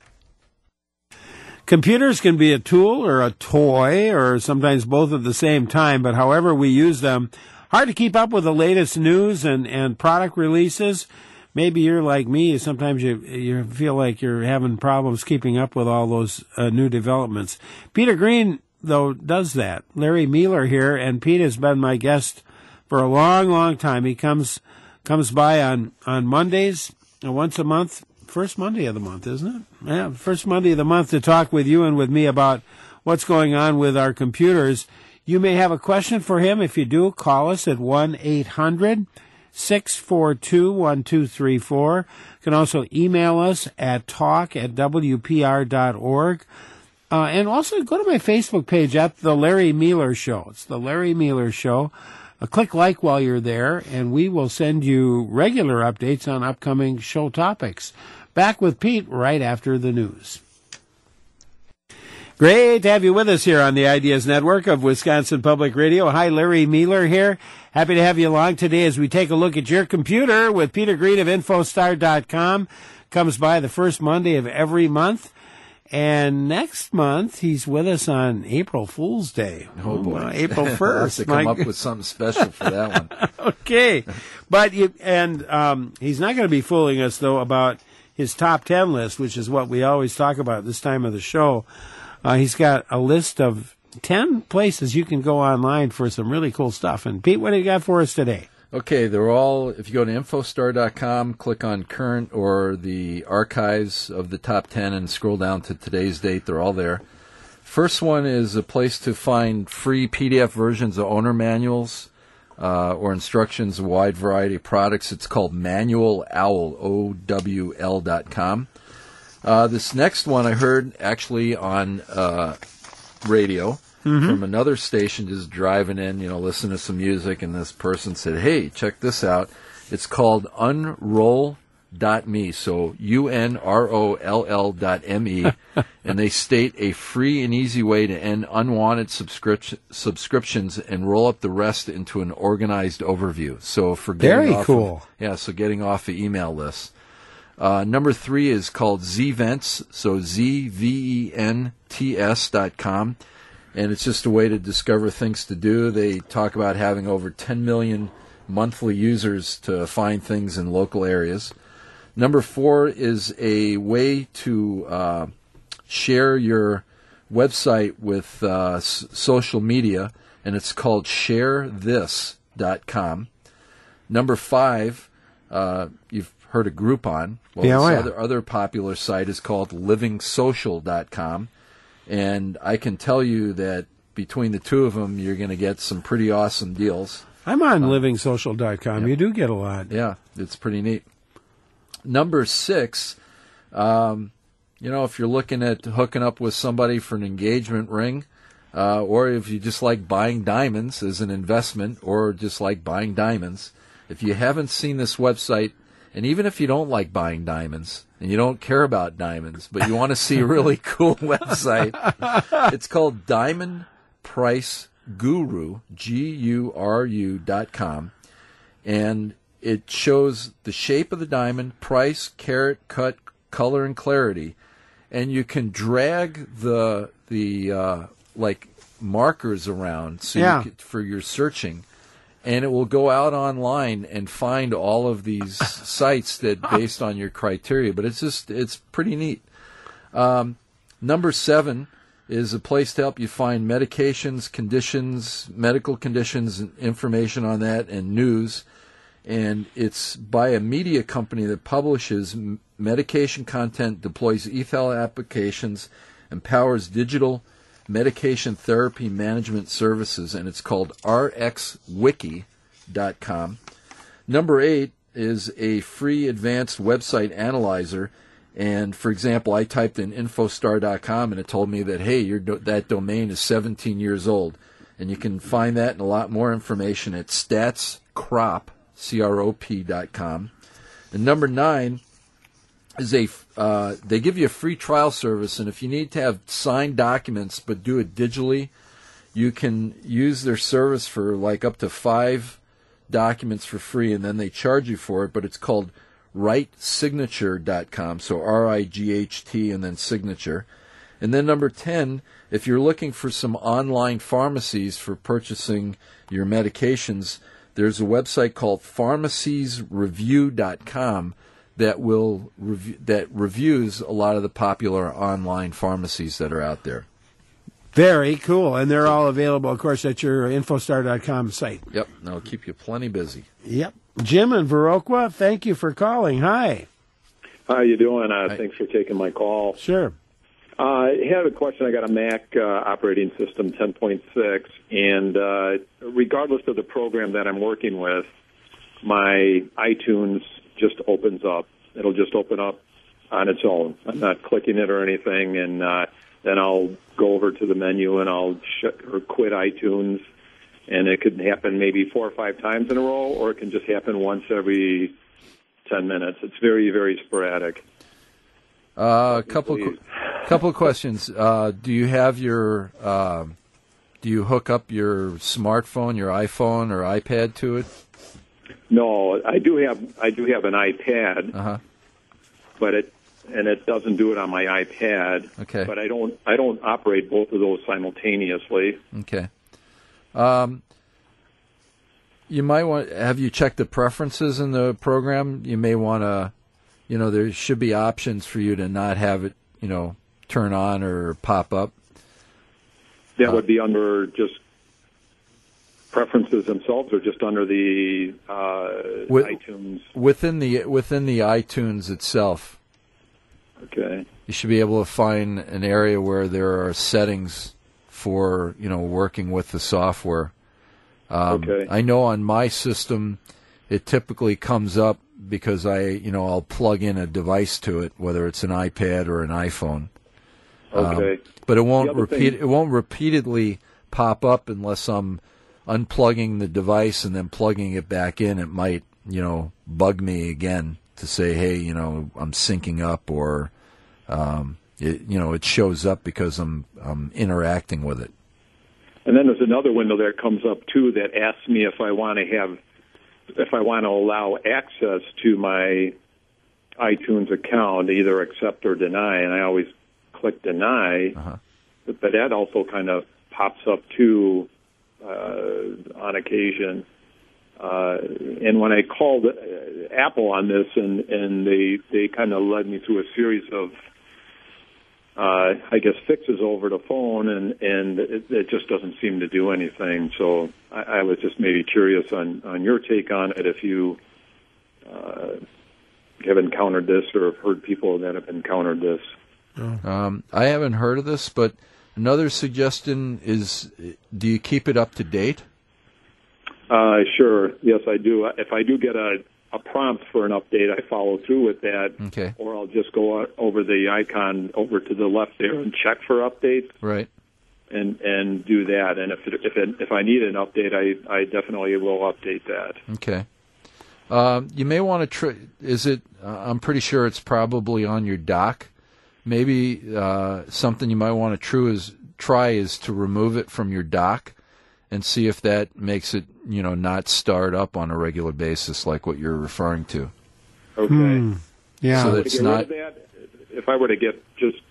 Computers can be a tool or a toy or sometimes both at the same time, but however we use them, hard to keep up with the latest news and product releases. Maybe you're like me. Sometimes you feel like you're having problems keeping up with all those new developments. Peter Green, though, does that. Larry Mealer here, and Pete has been my guest for a long, long time. He comes by on Mondays, once a month. First Monday of the month, isn't it? Yeah, first Monday of the month to talk with you and with me about what's going on with our computers. You may have a question for him. If you do, call us at 1-800-642-1234. You can also email us at talk@wpr.org. And also go to my Facebook page at The Larry Mealer Show. It's The Larry Mealer Show. Click like while you're there, and we will send you regular updates on upcoming show topics. Back with Pete right after the news. Great to have you with us here on the Ideas Network of Wisconsin Public Radio. Hi, Larry Mealer here. Happy to have you along today as we take a look at your computer with Peter Green of Infostar.com. Comes by the first Monday of every month. And next month, he's with us on April Fool's Day. Oh, boy. April 1st. I'll have to come up with something special for that one. Okay. But he's not going to be fooling us, though, about his top 10 list, which is what we always talk about at this time of the show. He's got a list of 10 places you can go online for some really cool stuff. And, Pete, what do you got for us today? Okay, they're all, if you go to Infostar.com, click on current or the archives of the top 10 and scroll down to today's date, they're all there. First one is a place to find free PDF versions of owner manuals or instructions, a wide variety of products. It's called Manual Owl, OWL.com. This next one I heard actually on radio. From another station, just driving in, listening to some music, and this person said, hey, check this out. It's called Unroll.me, so UNROLL.me, and they state a free and easy way to end unwanted subscriptions and roll up the rest into an organized overview. So for getting getting off the email list. Number 3 is called Zvents, so ZVENTS.com. And it's just a way to discover things to do. They talk about having over 10 million monthly users to find things in local areas. Number 4 is a way to share your website with social media, and it's called ShareThis.com. Number 5, you've heard of Groupon. Well, other popular site is called LivingSocial.com. And I can tell you that between the two of them, you're going to get some pretty awesome deals. I'm on LivingSocial.com. Yeah. You do get a lot. Yeah, it's pretty neat. Number 6, if you're looking at hooking up with somebody for an engagement ring, or if you just like buying diamonds as an investment, or just like buying diamonds, if you haven't seen this website, and even if you don't like buying diamonds, and you don't care about diamonds, but you want to see a really cool website, it's called Diamond Price Guru, GURU.com, and it shows the shape of the diamond, price, carat, cut, color, and clarity, and you can drag the markers around for your searching. And it will go out online and find all of these sites that based on your criteria. But it's pretty neat. Number 7 is a place to help you find medications, conditions, medical conditions, and information on that, and news. And it's by a media company that publishes medication content, deploys e-file applications, empowers digital medication therapy management services, and it's called rxwiki.com. Number 8 is a free advanced website analyzer, And, for example, I typed in infostar.com, and it told me that, hey, that domain is 17 years old. And you can find that and a lot more information at statscrop, CROP.com. And number 9 is they give you a free trial service, and if you need to have signed documents but do it digitally, you can use their service for like up to 5 documents for free, and then they charge you for it, but it's called wrightsignature.com, so RIGHT and then signature. And then number 10, if you're looking for some online pharmacies for purchasing your medications, there's a website called pharmaciesreview.com that reviews a lot of the popular online pharmacies that are out there. Very cool. And they're all available, of course, at your infostar.com site. Yep. That'll keep you plenty busy. Yep. Jim in Viroqua, thank you for calling. Hi. How you doing? Thanks for taking my call. Sure. I have a question. I got a Mac operating system, 10.6, and regardless of the program that I'm working with, my iTunes just opens up. It'll just open up on its own. I'm not clicking it or anything, and then I'll go over to the menu and I'll quit iTunes, and it could happen maybe 4 or 5 times in a row, or it can just happen once every 10 minutes. It's very, very sporadic. Couple of questions. Do you have your do you hook up your smartphone, your iPhone or iPad to it? No, I do have an iPad, but it doesn't do it on my iPad. Okay. But I don't operate both of those simultaneously. Okay. You might have you checked the preferences in the program? You may want to, there should be options for you to not have it, turn on or pop up. That would be under just preferences themselves, or just under the iTunes? Within the iTunes itself. Okay. You should be able to find an area where there are settings for, working with the software. Okay. I know on my system, it typically comes up because I'll plug in a device to it, whether it's an iPad or an iPhone. Okay. But it won't repeatedly pop up unless I'm unplugging the device and then plugging it back in. It might, bug me again to say, hey, I'm syncing up, or it shows up because I'm interacting with it. And then there's another window that comes up too that asks me if I want to allow access to my iTunes account, either accept or deny, and I always click deny. But that also kind of pops up too on occasion. And when I called Apple on this, and they kind of led me through a series of fixes over the phone, and it just doesn't seem to do anything. So I was just maybe curious on your take on it, if you have encountered this or have heard people that have encountered this. I haven't heard of this, but another suggestion is, do you keep it up to date? Sure. Yes, I do. If I do get a prompt for an update, I follow through with that. Okay. Or I'll just go over the icon over to the left there and check for updates. Right. And do that. And if I need an update, I definitely will update that. Okay. You may want to I'm pretty sure it's probably on your dock. Maybe something you might want to try is to remove it from your dock and see if that makes it, not start up on a regular basis like what you're referring to. Okay. Yeah. So that's not. If I were to just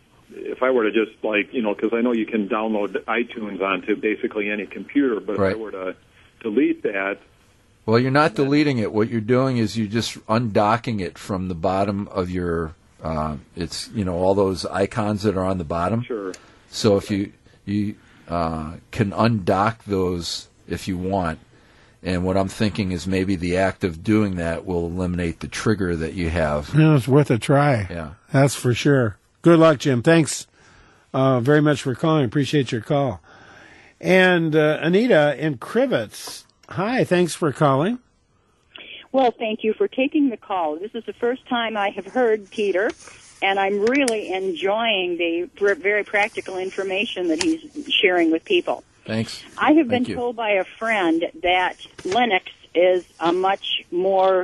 because I know you can download iTunes onto basically any computer, but right. If I were to delete that. Well, you're not deleting it. What you're doing is you're just undocking it from the bottom of your. It's all those icons that are on the bottom. Sure. So if you can undock those if you want, and what I'm thinking is maybe the act of doing that will eliminate the trigger that you have. Yeah, it's worth a try. Yeah, that's for sure. Good luck, Jim. Thanks very much for calling. Appreciate your call. And Anita in Crivets. Hi, thanks for calling. Well, thank you for taking the call. This is the first time I have heard Peter, and I'm really enjoying the very practical information that he's sharing with people. Thanks. I have been Thank you. told by a friend that Linux is a much more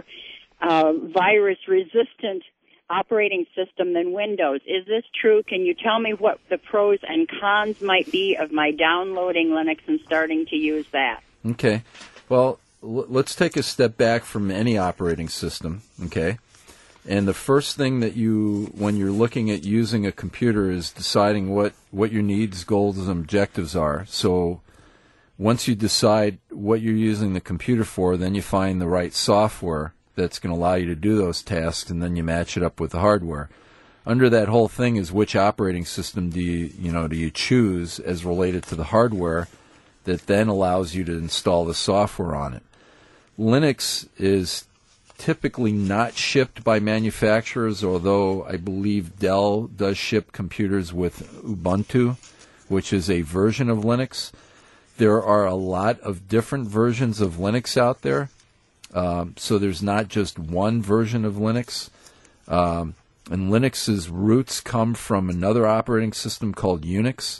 virus-resistant operating system than Windows. Is this true? Can you tell me what the pros and cons might be of my downloading Linux and starting to use that? Okay. Well, let's take a step back from any operating system, okay? And the first thing that when you're looking at using a computer, is deciding what your needs, goals, and objectives are. So once you decide what you're using the computer for, then you find the right software that's going to allow you to do those tasks, and then you match it up with the hardware. Under that whole thing is which operating system do you choose as related to the hardware that then allows you to install the software on it. Linux is typically not shipped by manufacturers, although I believe Dell does ship computers with Ubuntu, which is a version of Linux. There are a lot of different versions of Linux out there, so there's not just one version of Linux. And Linux's roots come from another operating system called Unix,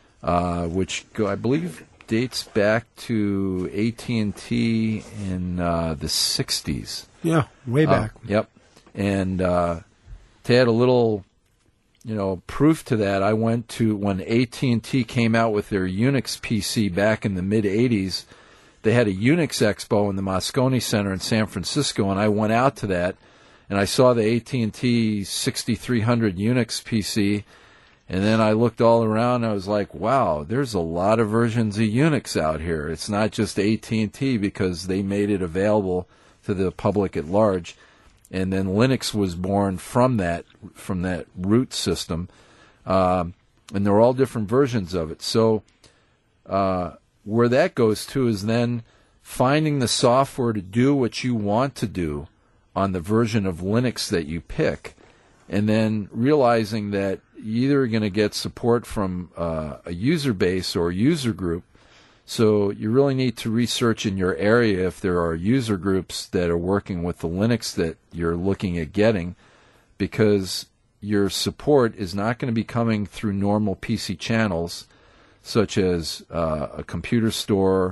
which I believe dates back to AT&T in the 60s. Yeah, way back. Yep. And to add a little, proof to that, I went to when AT&T came out with their Unix PC back in the mid-'80s. They had a Unix Expo in the Moscone Center in San Francisco, and I went out to that, and I saw the AT&T 6300 Unix PC, and then I looked all around, and I was like, wow, there's a lot of versions of Unix out here. It's not just AT&T, because they made it available to the public at large. And then Linux was born from that root system, and they're all different versions of it. So where that goes to is then finding the software to do what you want to do on the version of Linux that you pick, and then realizing that you're either going to get support from a user base or a user group. So you really need to research in your area if there are user groups that are working with the Linux that you're looking at getting, because your support is not going to be coming through normal PC channels, such as a computer store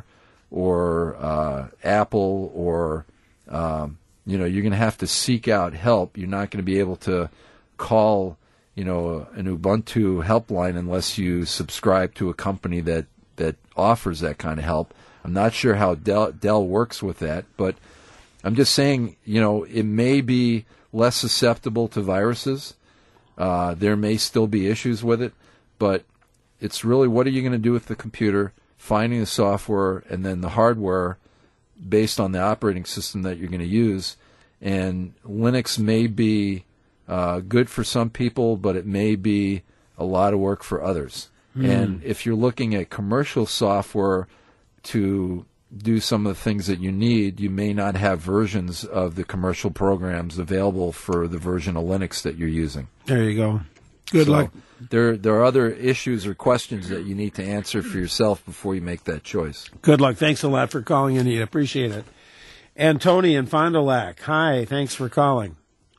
or Apple, or you're going to have to seek out help. You're not going to be able to call an Ubuntu helpline unless you subscribe to a company that offers that kind of help. I'm not sure how Dell works with that, but I'm just saying, it may be less susceptible to viruses. There may still be issues with it, but it's really, what are you going to do with the computer, finding the software, and then the hardware based on the operating system that you're going to use. And Linux may be good for some people, but it may be a lot of work for others. And if you're looking at commercial software to do some of the things that you need, you may not have versions of the commercial programs available for the version of Linux that you're using. There you go. Good luck. There are other issues or questions that you need to answer for yourself before you make that choice. Good luck. Thanks a lot for calling, Anita. Appreciate it. And Tony in Fond du Lac. Hi. Thanks for calling.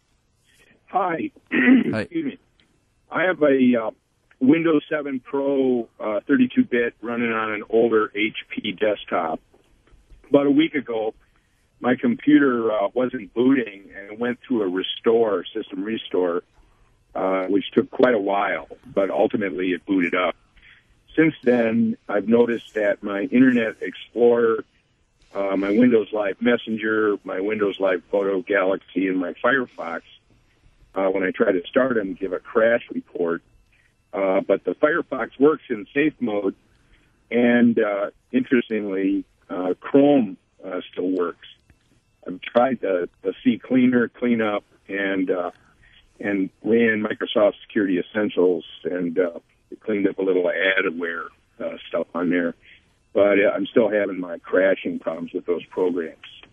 Hi. Hi. Excuse me. I have a Windows 7 Pro 32-bit running on an older HP desktop. About a week ago, my computer wasn't booting and went through a system restore, which took quite a while, but ultimately it booted up. Since then, I've noticed that my Internet Explorer, my Windows Live Messenger, my Windows Live Photo Galaxy, and my Firefox, when I try to start them, give a crash report. But the Firefox works in safe mode, and interestingly, Chrome still works. I've tried the CCleaner, cleanup, and ran Microsoft Security Essentials, and it cleaned up a little adware stuff on there. But I'm still having my crashing problems with those programs.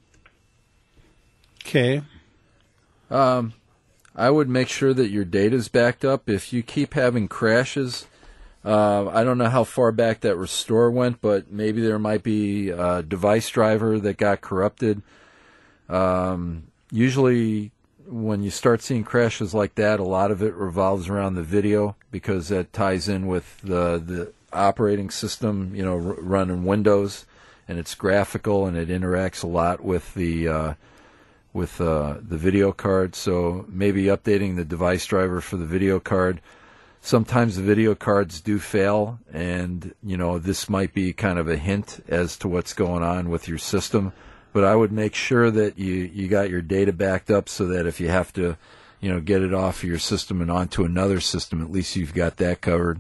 Okay. I would make sure that your data's backed up. If you keep having crashes, I don't know how far back that restore went, but maybe there might be a device driver that got corrupted. Usually when you start seeing crashes like that, a lot of it revolves around the video because that ties in with the operating system, running Windows, and it's graphical and it interacts a lot with the video card. So maybe updating the device driver for the video card. Sometimes the video cards do fail, and this might be kind of a hint as to what's going on with your system. But I would make sure that you got your data backed up so that if you have to, get it off of your system and onto another system, at least you've got that covered.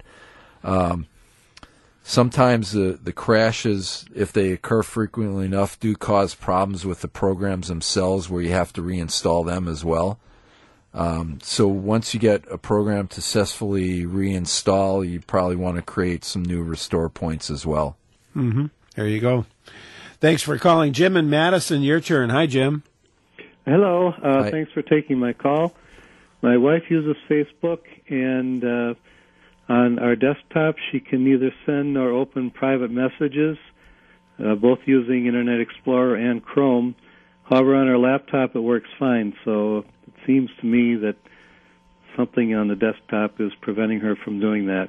Sometimes the crashes, if they occur frequently enough, do cause problems with the programs themselves where you have to reinstall them as well. So once you get a program to successfully reinstall, you probably want to create some new restore points as well. Mm-hmm. There you go. Thanks for calling. Jim and Madison, your turn. Hi, Jim. Hello. Hi. Thanks for taking my call. My wife uses Facebook, and on our desktop, she can neither send nor open private messages, both using Internet Explorer and Chrome. However, on our laptop, it works fine. So it seems to me that something on the desktop is preventing her from doing that.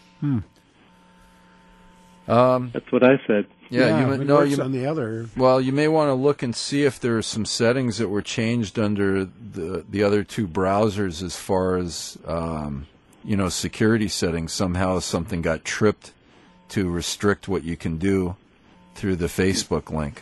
That's what I said. It works on the other. Well, you may want to look and see if there are some settings that were changed under the other two browsers as far as security settings. Somehow something got tripped to restrict what you can do through the Facebook link.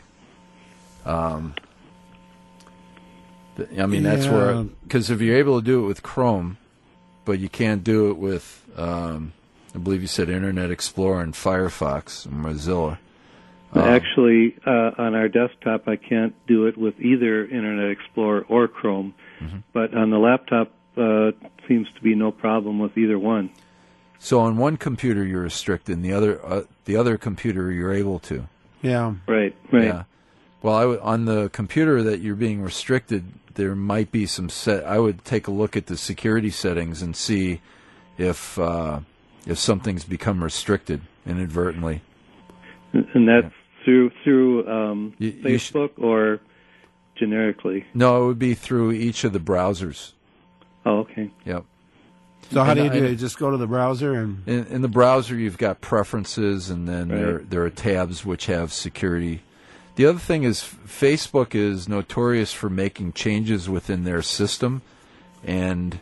That's where, because if you're able to do it with Chrome, but you can't do it with, I believe you said Internet Explorer and Firefox and Mozilla. Actually, on our desktop, I can't do it with either Internet Explorer or Chrome, but on the laptop, seems to be no problem with either one. So on one computer you're restricted, and the other computer you're able to. Yeah. Right. Yeah. Well, on the computer that you're being restricted, there might be some I would take a look at the security settings and see if something's become restricted inadvertently. And that's through Facebook or generically? No, it would be through each of the browsers. Oh, okay. Yep. So how do you do it? Just go to the browser and in the browser you've got preferences, and then there are tabs which have security. The other thing is Facebook is notorious for making changes within their system, and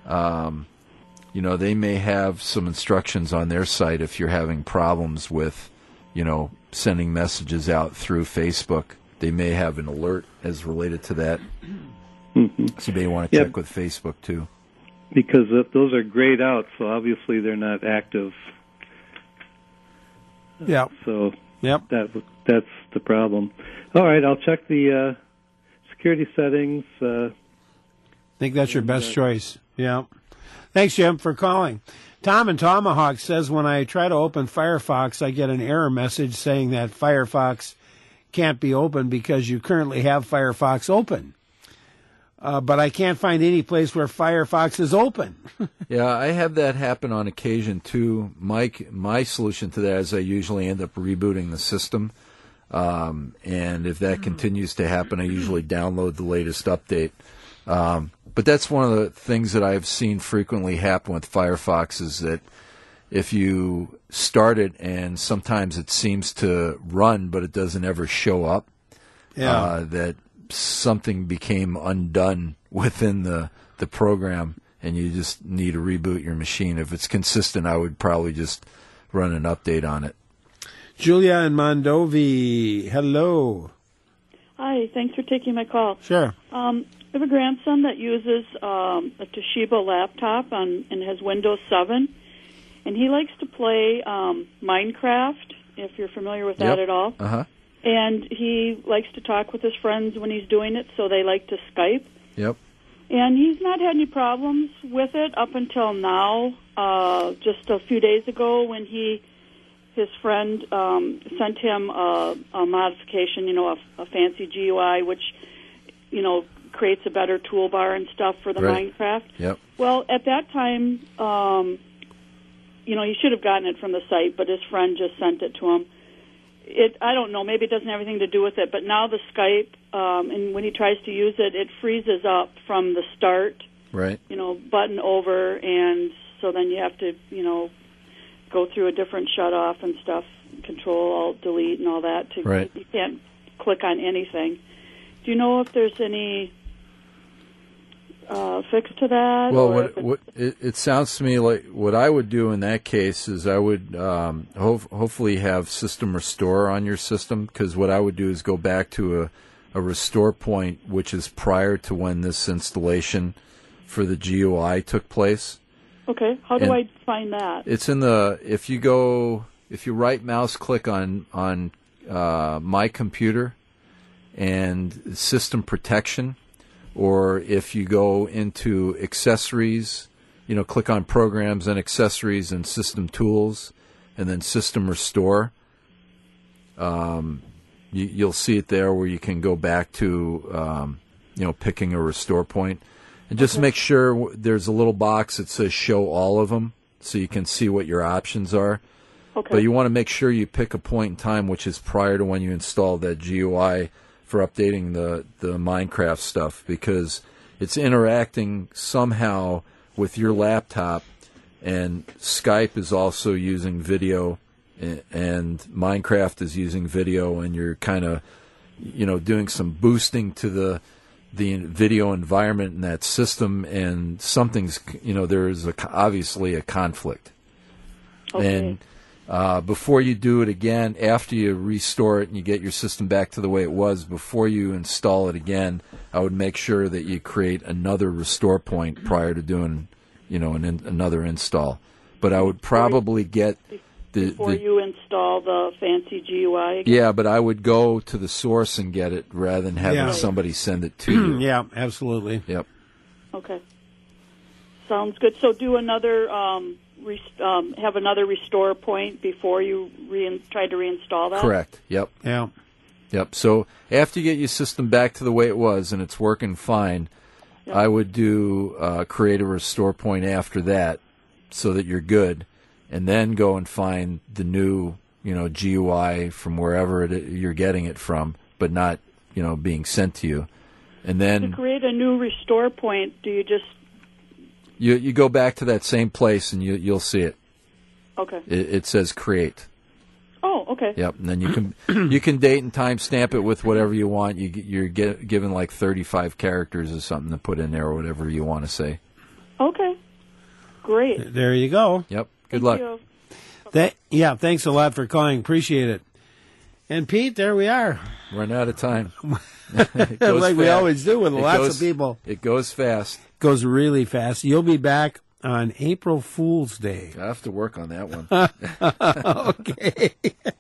they may have some instructions on their site if you're having problems with sending messages out through Facebook. They may have an alert as related to that. So you may want to check with Facebook too. Because those are grayed out, so obviously they're not active. Yeah. So yep. That's the problem. All right, I'll check the security settings. I think that's your best choice. Yeah. Thanks, Jim, for calling. Tom in Tomahawk says, when I try to open Firefox, I get an error message saying that Firefox can't be opened because you currently have Firefox open. But I can't find any place where Firefox is open. Yeah, I have that happen on occasion, too. My solution to that is I usually end up rebooting the system. And if that continues to happen, I usually download the latest update. But that's one of the things that I've seen frequently happen with Firefox is that if you start it and sometimes it seems to run but it doesn't ever show up, that something became undone within the program and you just need to reboot your machine. If it's consistent, I would probably just run an update on it. Julia in Mondovi, hello. Hi, thanks for taking my call. Sure. I have a grandson that uses a Toshiba laptop and has Windows 7, and he likes to play Minecraft, if you're familiar with that at all. Uh-huh. And he likes to talk with his friends when he's doing it, so they like to Skype. Yep. And he's not had any problems with it up until now. Just a few days ago when his friend sent him a modification, a fancy GUI, which, creates a better toolbar and stuff for the Minecraft. Yep. Well, at that time, he should have gotten it from the site, but his friend just sent it to him. I don't know, maybe it doesn't have anything to do with it, but now the Skype and when he tries to use it, it freezes up from the start. Right. Button over, and so then you have to, go through a different shut-off and stuff, Control, Alt, Delete, and all that. Right. You can't click on anything. Do you know if there's any fix to that? Well, it sounds to me like what I would do in that case is I would hopefully have System Restore on your system, because what I would do is go back to a restore point which is prior to when this installation for the GUI took place. Okay, how do I find that? It's in if you right mouse click on My Computer and System Protection, or if you go into Accessories, click on Programs and Accessories and System Tools, and then System Restore, you'll see it there where you can go back to picking a restore point. And just make sure there's a little box that says Show All of Them, so you can see what your options are. Okay. But you want to make sure you pick a point in time which is prior to when you install that GUI for updating the Minecraft stuff, because it's interacting somehow with your laptop, and Skype is also using video, and Minecraft is using video, and you're kind of doing some boosting to the video environment in that system, and something's, there is obviously a conflict. Okay. And before you do it again, after you restore it and you get your system back to the way it was, before you install it again, I would make sure that you create another restore point prior to doing, another install. But I would probably get before you install the fancy GUI again? Yeah, but I would go to the source and get it rather than having somebody send it to you. Yeah, absolutely. Yep. Okay. Sounds good. So do another, have another restore point before you try to reinstall that? Correct. Yep. Yeah. Yep. So after you get your system back to the way it was and it's working fine, I would do create a restore point after that so that you're good, and then go and find the new, GUI from wherever you're getting it from, but not, being sent to you. And then to create a new restore point, do you just you go back to that same place and you'll see it. Okay. It says create. Oh, okay. Yep, and then you can date and time stamp it with whatever you want. You're given like 35 characters or something to put in there, or whatever you want to say. Okay. Great. There you go. Yep. Good luck. You. Thanks a lot for calling. Appreciate it. And Pete, there we are. Run out of time. Like we always do with lots of people. It goes fast. Goes really fast. You'll be back on April Fool's Day. I have to work on that one. Okay.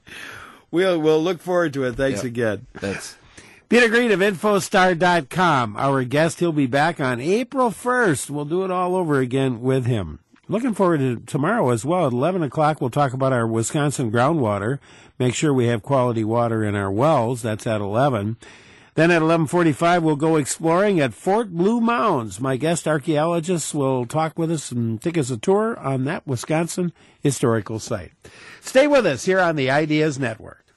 We'll look forward to it. Thanks again. Thanks. Peter Green of Infostar.com. Our guest, he'll be back on April 1st. We'll do it all over again with him. Looking forward to tomorrow as well. At 11 o'clock, we'll talk about our Wisconsin groundwater. Make sure we have quality water in our wells. That's at 11. Then at 11:45, we'll go exploring at Fort Blue Mounds. My guest archaeologists will talk with us and take us a tour on that Wisconsin historical site. Stay with us here on the Ideas Network.